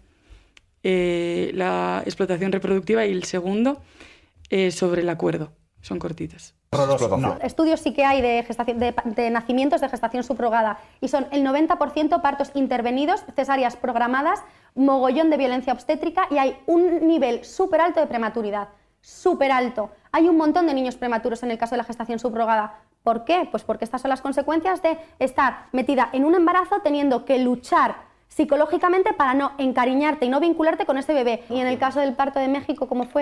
la explotación reproductiva, y el segundo sobre el acuerdo. Son cortitos. No. Estudios sí que hay de nacimientos de gestación subrogada, y son el 90% partos intervenidos, cesáreas programadas, mogollón de violencia obstétrica, y hay un nivel súper alto de prematuridad. Súper alto. Hay un montón de niños prematuros en el caso de la gestación subrogada. ¿Por qué? Pues porque estas son las consecuencias de estar metida en un embarazo teniendo que luchar psicológicamente para no encariñarte y no vincularte con este bebé. Y en el caso del parto de México, ¿cómo fue?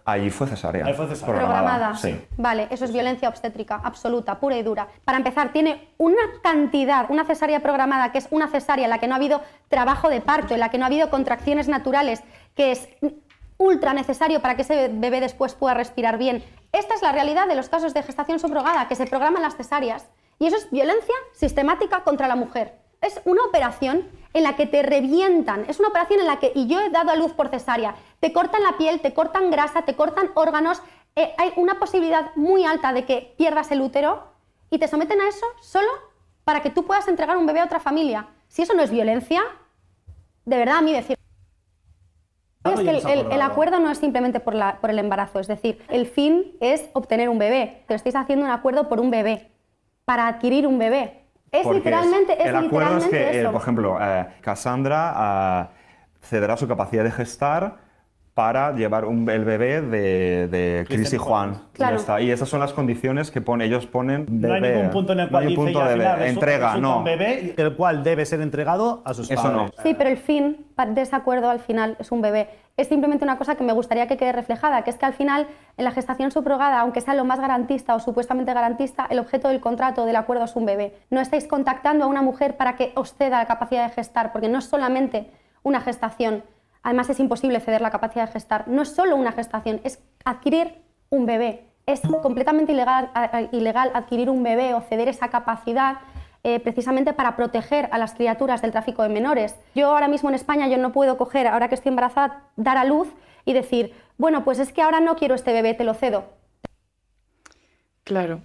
Ahí fue cesárea. Ahí fue cesárea. Programada. Sí. Vale, eso es violencia obstétrica absoluta, pura y dura. Para empezar, tiene una cantidad, una cesárea programada, que es una cesárea en la que no ha habido trabajo de parto, en la que no ha habido contracciones naturales, que es ultra necesario para que ese bebé después pueda respirar bien. Esta es la realidad de los casos de gestación subrogada, que se programan las cesáreas. Y eso es violencia sistemática contra la mujer. Es una operación en la que te revientan, es una operación en la que, y yo he dado a luz por cesárea, te cortan la piel, te cortan grasa, te cortan órganos, hay una posibilidad muy alta de que pierdas el útero y te someten a eso solo para que tú puedas entregar un bebé a otra familia. Si eso no es violencia, de verdad a mí decir... Es que el acuerdo no es simplemente por el embarazo, es decir, el fin es obtener un bebé, pero estáis haciendo un acuerdo por un bebé, para adquirir un bebé. Es literalmente el acuerdo es que, eso. por ejemplo, Cassandra cederá su capacidad de gestar para llevar el bebé de Chris y Juan. Claro. Ya está. Y esas son las condiciones que ellos ponen. No hay ningún punto en el cual dice ya, al final, entrega, no. Un bebé, el cual debe ser entregado a sus padres. Eso no. Sí, pero el fin de ese acuerdo al final es un bebé. Es simplemente una cosa que me gustaría que quede reflejada, que es que al final, en la gestación subrogada, aunque sea lo más garantista o supuestamente garantista, el objeto del contrato o del acuerdo es un bebé. No estáis contactando a una mujer para que os ceda la capacidad de gestar, porque no es solamente una gestación. Además, es imposible ceder la capacidad de gestar. No es solo una gestación, es adquirir un bebé. Es completamente ilegal adquirir un bebé o ceder esa capacidad precisamente para proteger a las criaturas del tráfico de menores. Yo ahora mismo en España yo no puedo coger, ahora que estoy embarazada, dar a luz y decir, bueno, pues es que ahora no quiero este bebé, te lo cedo. Claro.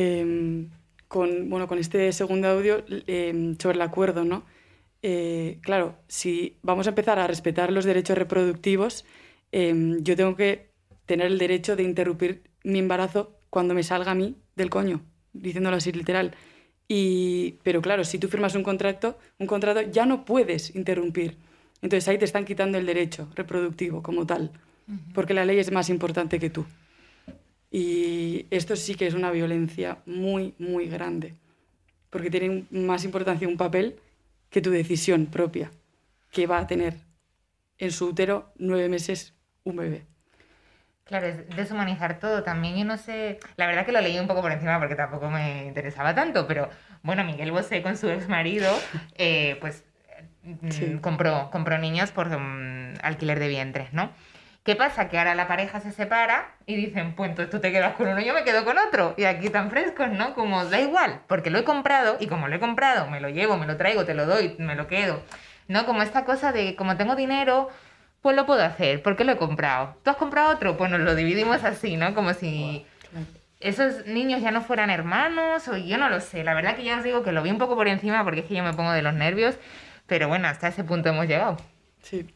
Con este segundo audio sobre el acuerdo, ¿no? Claro, si vamos a empezar a respetar los derechos reproductivos, yo tengo que tener el derecho de interrumpir mi embarazo cuando me salga a mí del coño, diciéndolo así literal. Pero claro, si tú firmas un contrato ya no puedes interrumpir. Entonces ahí te están quitando el derecho reproductivo como tal, porque la ley es más importante que tú. Y esto sí que es una violencia muy, muy grande, porque tiene más importancia un papel que tu decisión propia, que va a tener en su útero 9 meses un bebé. Claro, es deshumanizar todo también. Yo no sé, la verdad que lo leí un poco por encima porque tampoco me interesaba tanto, pero bueno, Miguel Bosé con su exmarido, sí. compró niños por alquiler de vientres, ¿no? ¿Qué pasa? Que ahora la pareja se separa y dicen, pues entonces tú te quedas con uno y yo me quedo con otro. Y aquí tan frescos, ¿no? Como da igual, porque lo he comprado y como lo he comprado, me lo llevo, me lo traigo, te lo doy, me lo quedo. ¿No? Como esta cosa de, como tengo dinero, pues lo puedo hacer, porque lo he comprado. ¿Tú has comprado otro? Pues nos lo dividimos así, ¿no? Como si esos niños ya no fueran hermanos, o yo no lo sé. La verdad que ya os digo que lo vi un poco por encima porque es que yo me pongo de los nervios, pero bueno, hasta ese punto hemos llegado. Sí.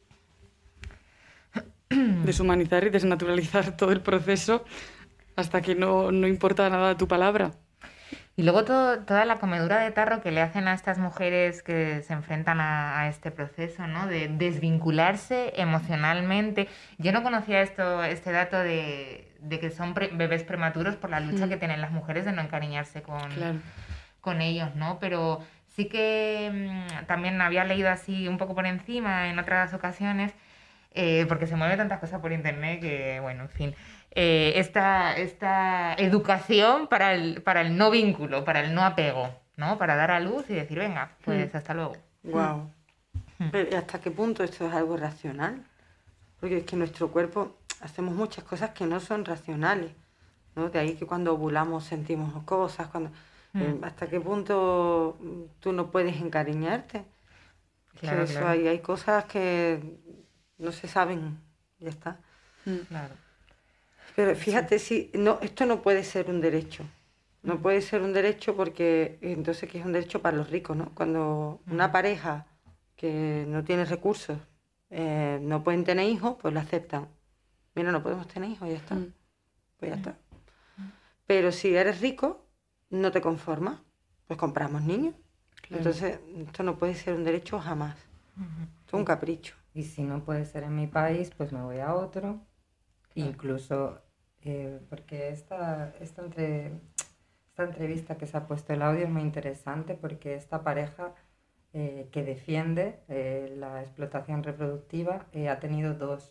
Deshumanizar y desnaturalizar todo el proceso hasta que no importa nada tu palabra. Y luego toda la comedura de tarro que le hacen a estas mujeres que se enfrentan a este proceso, ¿no? De desvincularse emocionalmente. Yo no conocía este dato de que son bebés prematuros por la lucha que tienen las mujeres de no encariñarse con ellos, ¿no? Pero sí que también había leído así un poco por encima en otras ocasiones, porque se mueven tantas cosas por internet que, bueno, en fin... esta educación para el no vínculo, para el no apego, ¿no? Para dar a luz y decir, venga, pues hasta luego. Wow. Pero ¿hasta qué punto esto es algo racional? Porque es que nuestro cuerpo hacemos muchas cosas que no son racionales, ¿no? De ahí que cuando ovulamos sentimos cosas, ¿hasta qué punto tú no puedes encariñarte? Claro, eso, claro. Hay cosas que no se saben, ya está. Claro. Pero fíjate, esto no puede ser un derecho. No puede ser un derecho porque entonces que es un derecho para los ricos, ¿no? Cuando una pareja que no tiene recursos no pueden tener hijos, pues lo aceptan. Mira, no podemos tener hijos, ya está. Pues ya está. Pero si eres rico, no te conformas, pues compramos niños. Claro. Entonces, esto no puede ser un derecho jamás. Esto es un capricho. Y si no puede ser en mi país, pues me voy a otro. Incluso, porque esta entrevista que se ha puesto el audio es muy interesante porque esta pareja que defiende la explotación reproductiva ha tenido dos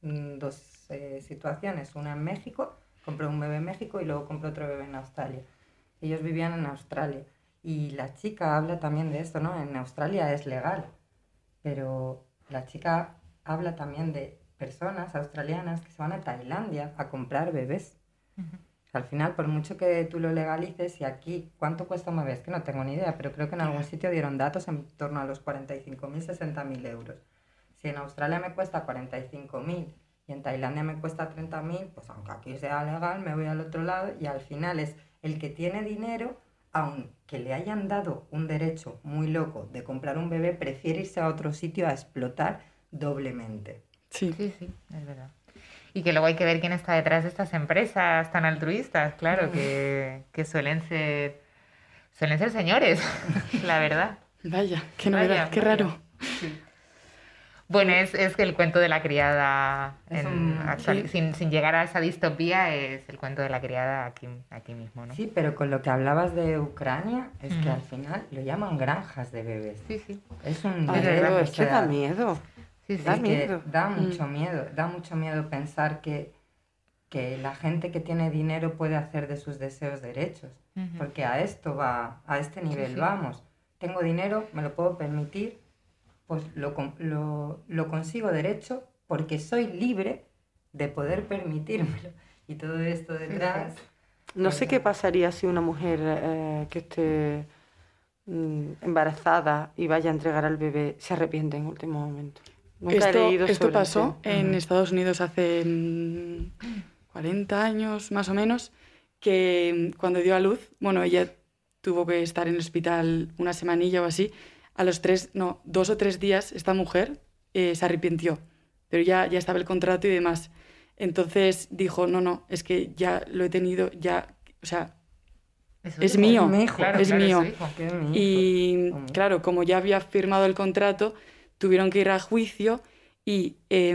dos situaciones. Una en México, compró un bebé en México y luego compró otro bebé en Australia. Ellos vivían en Australia. Y la chica habla también de esto, ¿no? En Australia es legal, pero la chica habla también de personas australianas que se van a Tailandia a comprar bebés. Al final, por mucho que tú lo legalices, y aquí, ¿cuánto cuesta un bebé? Es que no tengo ni idea, pero creo que en algún sitio dieron datos en torno a los 45.000, 60.000 euros. Si en Australia me cuesta 45.000 y en Tailandia me cuesta 30.000, pues aunque aquí sea legal, me voy al otro lado y al final es el que tiene dinero, aunque le hayan dado un derecho muy loco de comprar un bebé, prefiere irse a otro sitio a explotar doblemente. Sí, es verdad. Y que luego hay que ver quién está detrás de estas empresas tan altruistas, claro, que suelen ser señores, la verdad. Vaya, qué novedad, qué raro. Sí. Bueno, es que el cuento de la criada, sin llegar a esa distopía, es el cuento de la criada aquí mismo, ¿no? Sí, pero con lo que hablabas de Ucrania, es que al final lo llaman granjas de bebés. Sí. Es un miedo, es que da miedo. Da miedo. Da mucho miedo pensar que la gente que tiene dinero puede hacer de sus deseos derechos. Porque a esto va, a este nivel vamos. Tengo dinero, me lo puedo permitir, pues lo consigo derecho porque soy libre de poder permitírmelo. Y todo esto detrás... No sé qué pasaría si una mujer que esté embarazada y vaya a entregar al bebé se arrepiente en último momento. Nunca he leído esto sobre pasó en Estados Unidos hace 40 años más o menos, que cuando dio a luz, bueno, ella tuvo que estar en el hospital una semanilla o así. A los 2 o 3 días esta mujer se arrepintió, pero ya estaba el contrato y demás. Entonces dijo, no, es que ya lo he tenido, ya, o sea, es mío, es mío. Y claro, como ya había firmado el contrato, tuvieron que ir a juicio y,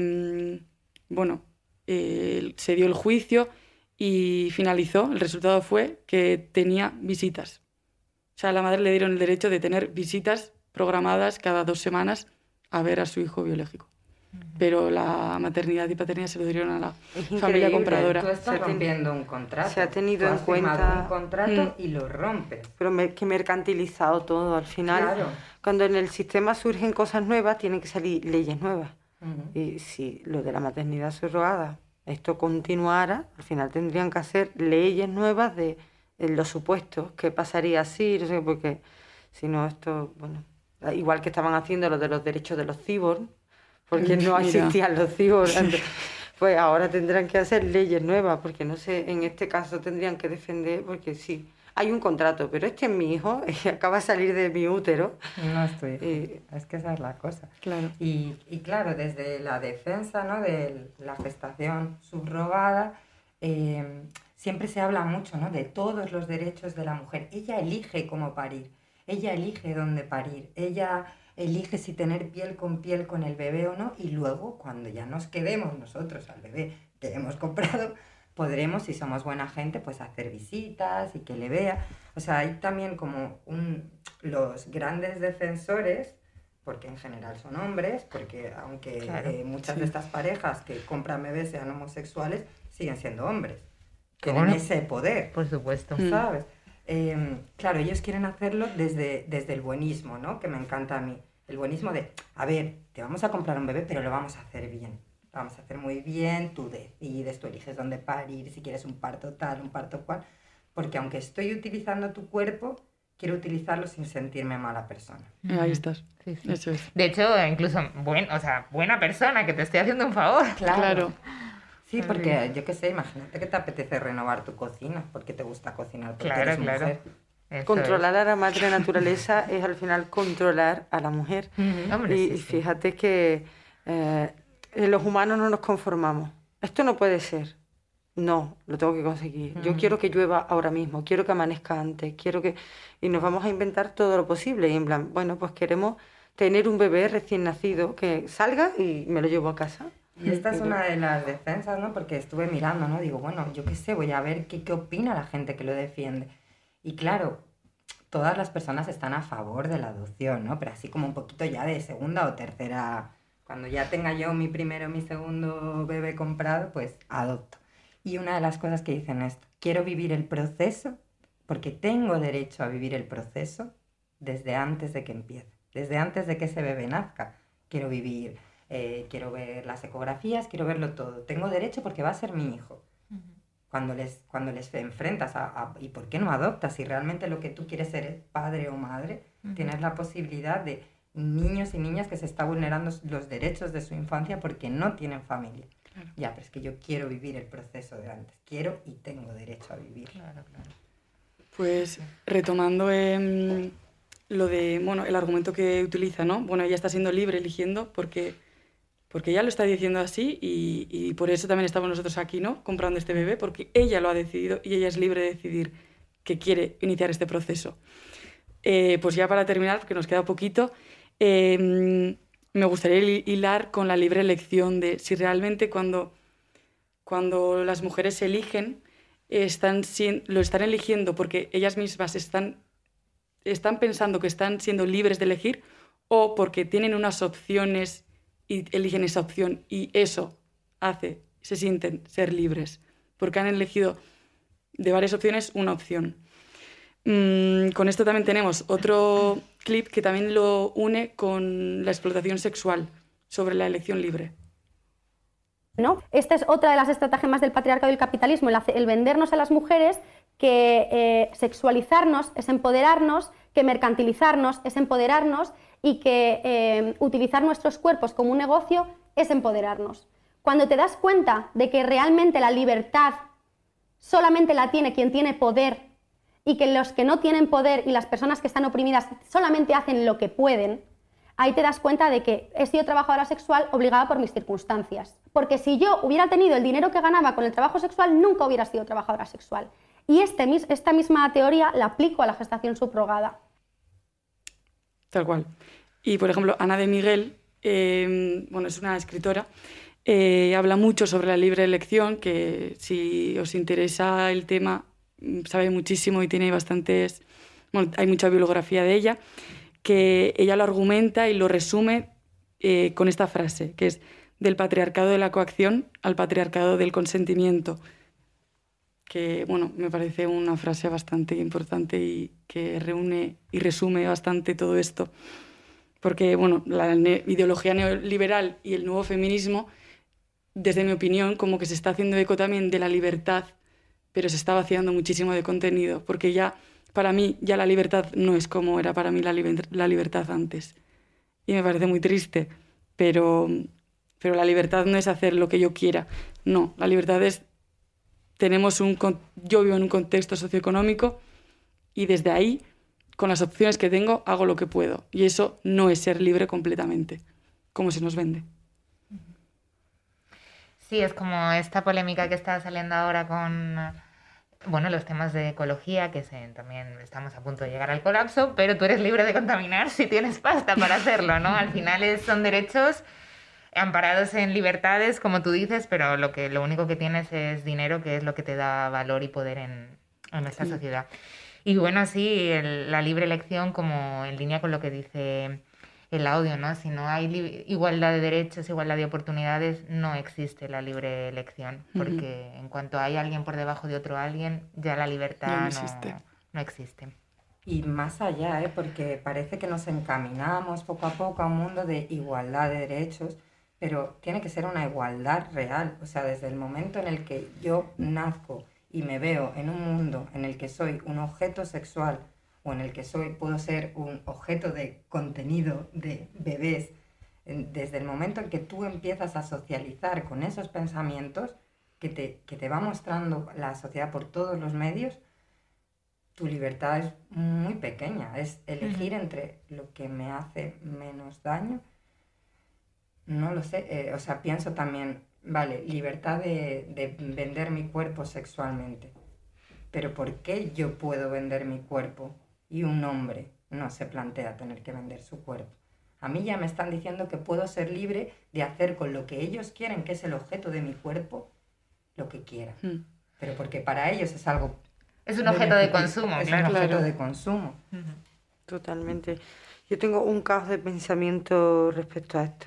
se dio el juicio y finalizó. El resultado fue que tenía visitas. O sea, a la madre le dieron el derecho de tener visitas programadas cada 2 semanas a ver a su hijo biológico. Pero la maternidad y paternidad se lo dieron a la familia compradora. Tú estás rompiendo un contrato. Se ha tenido en cuenta un contrato y lo rompes. Pero que mercantilizado todo al final. Claro. Cuando en el sistema surgen cosas nuevas, tienen que salir leyes nuevas. Y si lo de la maternidad subrogada, esto continuara, al final tendrían que hacer leyes nuevas de los supuestos, qué pasaría así, no sé, porque si no esto, bueno, igual que estaban haciendo lo de los derechos de los cyborgs, porque no existían los cyborgs antes, pues ahora tendrán que hacer leyes nuevas, porque no sé, en este caso tendrían que defender, porque sí, hay un contrato, pero este es mi hijo, y acaba de salir de mi útero. No estoy, es que esa es la cosa. Claro. Y claro, desde la defensa, ¿no?, de la gestación subrogada, siempre se habla mucho, ¿no?, de todos los derechos de la mujer. Ella elige cómo parir, ella elige dónde parir, ella elige si tener piel con el bebé o no, y luego, cuando ya nos quedemos nosotros al bebé que hemos comprado, podremos, si somos buena gente, pues hacer visitas y que le vea. O sea, hay también como los grandes defensores, porque en general son hombres, porque aunque muchas de estas parejas que compran bebés sean homosexuales, siguen siendo hombres. Tienen ese poder. Por supuesto. ¿Sabes? Claro, ellos quieren hacerlo desde el buenismo, ¿no?, que me encanta a mí. El buenismo de, a ver, te vamos a comprar un bebé, pero lo vamos a hacer bien. Lo vamos a hacer muy bien, tú decides, tú eliges dónde parir, si quieres un parto tal, un parto cual. Porque aunque estoy utilizando tu cuerpo, quiero utilizarlo sin sentirme mala persona. Ahí estás. Sí. Eso es. De hecho, incluso, buena persona, que te estoy haciendo un favor. Claro. Sí, porque yo qué sé, imagínate que te apetece renovar tu cocina, porque te gusta cocinar, porque eres mujer. Controlar a la madre naturaleza es al final controlar a la mujer. Y fíjate que los humanos no nos conformamos. Esto no puede ser. No, lo tengo que conseguir. Yo quiero que llueva ahora mismo, quiero que amanezca antes, y nos vamos a inventar todo lo posible. Y en plan, bueno, pues queremos tener un bebé recién nacido que salga y me lo llevo a casa. Y esta es una de las defensas, ¿no? Porque estuve mirando, ¿no? Digo, bueno, yo qué sé, voy a ver qué opina la gente que lo defiende. Y claro, todas las personas están a favor de la adopción, ¿no? Pero así como un poquito ya de segunda o tercera Cuando ya tenga yo mi primero, mi segundo bebé comprado, pues adopto. Y una de las cosas que dicen es, quiero vivir el proceso porque tengo derecho a vivir el proceso desde antes de que empiece, desde antes de que ese bebé nazca. Quiero vivir, quiero ver las ecografías, quiero verlo todo. Tengo derecho porque va a ser mi hijo. Cuando les enfrentas ¿y por qué no adoptas? Si realmente lo que tú quieres ser es padre o madre, tienes la posibilidad de niños y niñas que se están vulnerando los derechos de su infancia porque no tienen familia. Claro. Ya, pero es que yo quiero vivir el proceso de antes. Quiero y tengo derecho a vivir. Claro. Pues retomando lo de, bueno, el argumento que utiliza, ¿no? Bueno, ella está siendo libre eligiendo porque ella lo está diciendo así y por eso también estamos nosotros aquí, ¿no? Comprando este bebé, porque ella lo ha decidido y ella es libre de decidir que quiere iniciar este proceso. Pues ya para terminar, porque nos queda poquito, me gustaría hilar con la libre elección de si realmente cuando las mujeres eligen, lo están eligiendo porque ellas mismas están pensando que están siendo libres de elegir o porque tienen unas opciones y eligen esa opción y eso se sienten ser libres porque han elegido de varias opciones una opción. Con esto también tenemos otro clip que también lo une con la explotación sexual sobre la elección libre. ¿No? Esta es otra de las estratagemas del patriarcado y el capitalismo, el vendernos a las mujeres que sexualizarnos es empoderarnos, que mercantilizarnos es empoderarnos y que utilizar nuestros cuerpos como un negocio es empoderarnos. Cuando te das cuenta de que realmente la libertad solamente la tiene quien tiene poder y que los que no tienen poder y las personas que están oprimidas solamente hacen lo que pueden, ahí te das cuenta de que he sido trabajadora sexual obligada por mis circunstancias. Porque si yo hubiera tenido el dinero que ganaba con el trabajo sexual, nunca hubiera sido trabajadora sexual. Y esta misma teoría la aplico a la gestación subrogada. Tal cual. Y, por ejemplo, Ana de Miguel, es una escritora, habla mucho sobre la libre elección, que si os interesa el tema, sabe muchísimo y tiene bastantes... Bueno, hay mucha bibliografía de ella, que ella lo argumenta y lo resume con esta frase, que es del patriarcado de la coacción al patriarcado del consentimiento, que bueno, me parece una frase bastante importante y que reúne y resume bastante todo esto, porque bueno, la ideología neoliberal y el nuevo feminismo, desde mi opinión, como que se está haciendo eco también de la libertad, pero se está vaciando muchísimo de contenido, porque ya para mí ya la libertad no es como era para mí la libertad antes. Y me parece muy triste, pero la libertad no es hacer lo que yo quiera. No, la libertad es... Yo vivo en un contexto socioeconómico y desde ahí, con las opciones que tengo, hago lo que puedo. Y eso no es ser libre completamente, como se nos vende. Sí, es como esta polémica que está saliendo ahora con... Bueno, los temas de ecología, que también estamos a punto de llegar al colapso, pero tú eres libre de contaminar si tienes pasta para hacerlo, ¿no? Al final son derechos amparados en libertades, como tú dices, pero lo único que tienes es dinero, que es lo que te da valor y poder en nuestra sociedad. Y bueno, sí, la libre elección, como en línea con lo que dice el audio, ¿no? Si no hay igualdad de derechos, igualdad de oportunidades, no existe la libre elección, porque en cuanto hay alguien por debajo de otro alguien, ya la libertad no existe. Y más allá, porque parece que nos encaminamos poco a poco a un mundo de igualdad de derechos, pero tiene que ser una igualdad real. O sea, desde el momento en el que yo nazco y me veo en un mundo en el que soy un objeto sexual o en el que puedo ser un objeto de contenido de bebés, desde el momento en que tú empiezas a socializar con esos pensamientos que te va mostrando la sociedad por todos los medios, tu libertad es muy pequeña. Es elegir entre lo que me hace menos daño. No lo sé, pienso también, vale, libertad de vender mi cuerpo sexualmente, pero ¿por qué yo puedo vender mi cuerpo y un hombre no se plantea tener que vender su cuerpo? A mí ya me están diciendo que puedo ser libre de hacer con lo que ellos quieren, que es el objeto de mi cuerpo, lo que quieran, pero porque para ellos es algo... Es un objeto de consumo, es un objeto de consumo. Totalmente. Yo tengo un caos de pensamiento respecto a esto.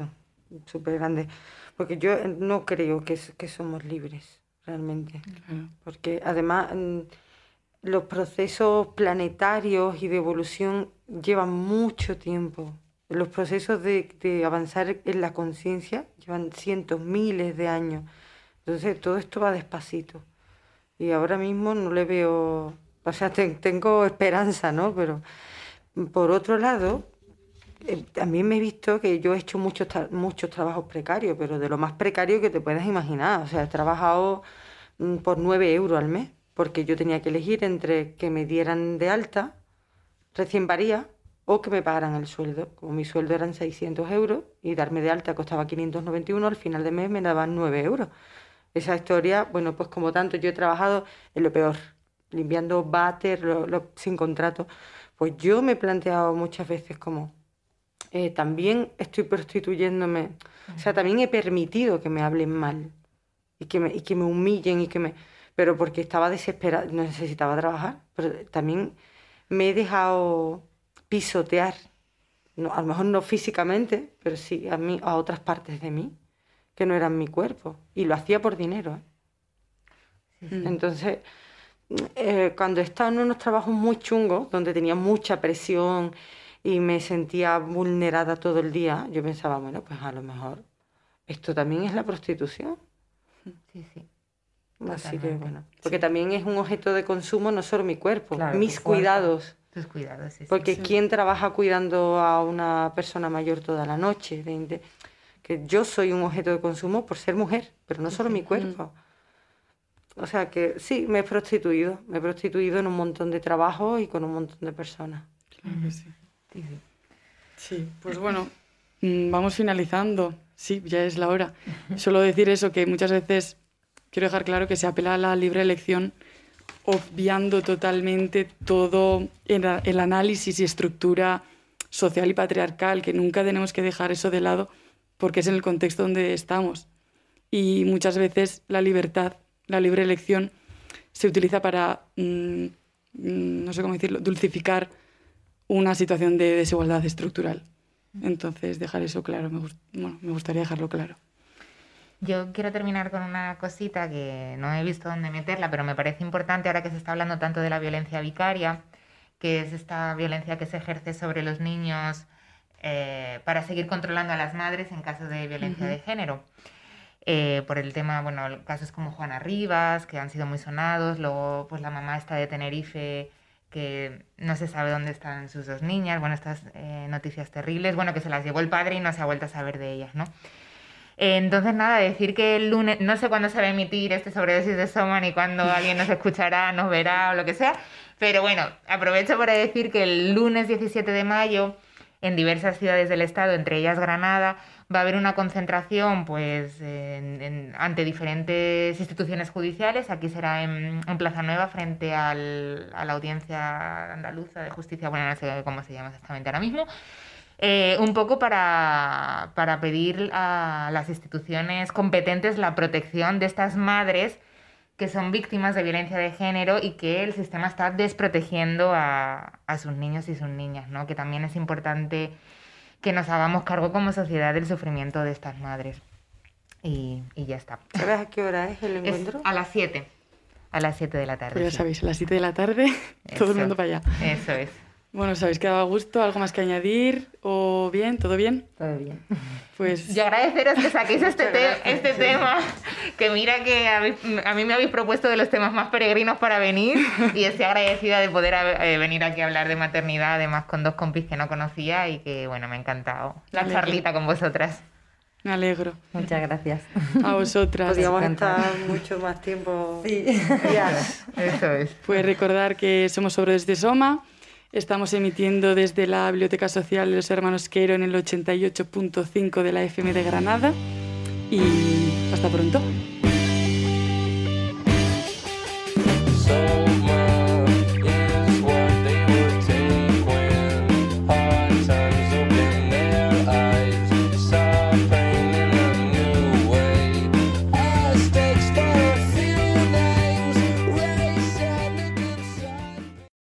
súper grande. Porque yo no creo que somos libres, realmente. Porque además los procesos planetarios y de evolución llevan mucho tiempo. Los procesos de avanzar en la conciencia llevan cientos, miles de años. Entonces todo esto va despacito. Y ahora mismo no le veo... O sea, tengo esperanza, ¿no? Pero por otro lado, también me he visto que yo he hecho muchos trabajos precarios, pero de lo más precario que te puedas imaginar. O sea, he trabajado por 9 euros al mes, porque yo tenía que elegir entre que me dieran de alta, recién paría, o que me pagaran el sueldo. Como mi sueldo eran 600 euros y darme de alta costaba 591, al final de mes me daban 9 euros. Esa historia, bueno, pues como tanto, yo he trabajado en lo peor, limpiando váter, sin contrato. Pues yo me he planteado muchas veces como, también estoy prostituyéndome, o sea, también he permitido que me hablen mal y que me humillen pero porque estaba desesperada, necesitaba trabajar, pero también me he dejado pisotear, no, a lo mejor no físicamente, pero sí a otras partes de mí que no eran mi cuerpo, y lo hacía por dinero. Entonces, cuando estaba en unos trabajos muy chungos, donde tenía mucha presión y me sentía vulnerada todo el día, yo pensaba, bueno, pues a lo mejor esto también es la prostitución. Sí, sí. Así que bueno, porque también es un objeto de consumo, no solo mi cuerpo, Claro, mis tu cuerpo, cuidados. tus cuidados, sí. Porque sí. ¿quién trabaja cuidando a una persona mayor toda la noche? Que yo soy un objeto de consumo por ser mujer, pero no solo mi cuerpo. O sea que sí, me he prostituido en un montón de trabajos y con un montón de personas. Claro que sí. Sí, pues bueno, vamos finalizando. Sí, ya es la hora. Solo decir eso, que muchas veces quiero dejar claro que se apela a la libre elección, obviando totalmente todo el análisis y estructura social y patriarcal, que nunca tenemos que dejar eso de lado porque es en el contexto donde estamos. Y muchas veces la libertad, la libre elección, se utiliza para, no sé cómo decirlo, dulcificar una situación de desigualdad estructural. Entonces, dejar eso claro, me gustaría dejarlo claro. Yo quiero terminar con una cosita que no he visto dónde meterla, pero me parece importante ahora que se está hablando tanto de la violencia vicaria, que es esta violencia que se ejerce sobre los niños para seguir controlando a las madres en caso de violencia de género. Por el tema, bueno, casos como Juana Rivas, que han sido muy sonados, luego pues la mamá esta de Tenerife, que no se sabe dónde están sus 2 niñas, bueno, estas noticias terribles, bueno, que se las llevó el padre y no se ha vuelto a saber de ellas, ¿no? Entonces, nada, decir que el lunes, no sé cuándo se va a emitir este Sobredosis de Soma, ni cuándo alguien nos escuchará, nos verá o lo que sea, pero bueno, aprovecho para decir que el lunes 17 de mayo, en diversas ciudades del estado, entre ellas Granada, va a haber una concentración pues ante diferentes instituciones judiciales. Aquí será en Plaza Nueva, frente a la Audiencia Andaluza de Justicia, bueno, no sé cómo se llama exactamente ahora mismo, un poco para pedir a las instituciones competentes la protección de estas madres que son víctimas de violencia de género y que el sistema está desprotegiendo a sus niños y sus niñas, ¿no? Que también es importante que nos hagamos cargo como sociedad del sufrimiento de estas madres. Y ya está. ¿Sabes a qué hora es el encuentro? A las 7. A las 7 de la tarde. Pues ya sabéis, a las 7 de la tarde, todo el mundo para allá. Eso es. Bueno, ¿os habéis quedado a gusto? ¿Algo más que añadir? ¿O bien? ¿Todo bien? Todo bien. Pues... Y agradeceros que saquéis este tema, que mira que a mí me habéis propuesto de los temas más peregrinos para venir, y estoy agradecida de poder venir aquí a hablar de maternidad, además con 2 compis que no conocía, y que bueno, me ha encantado la charlita con vosotras. Me alegro. Muchas gracias. A vosotras. Podríamos estar mucho más tiempo. Sí. Eso es. Pues recordar que somos Sobredosis de Soma. Estamos emitiendo desde la Biblioteca Social de los Hermanos Queiro en el 88.5 de la FM de Granada. Y hasta pronto.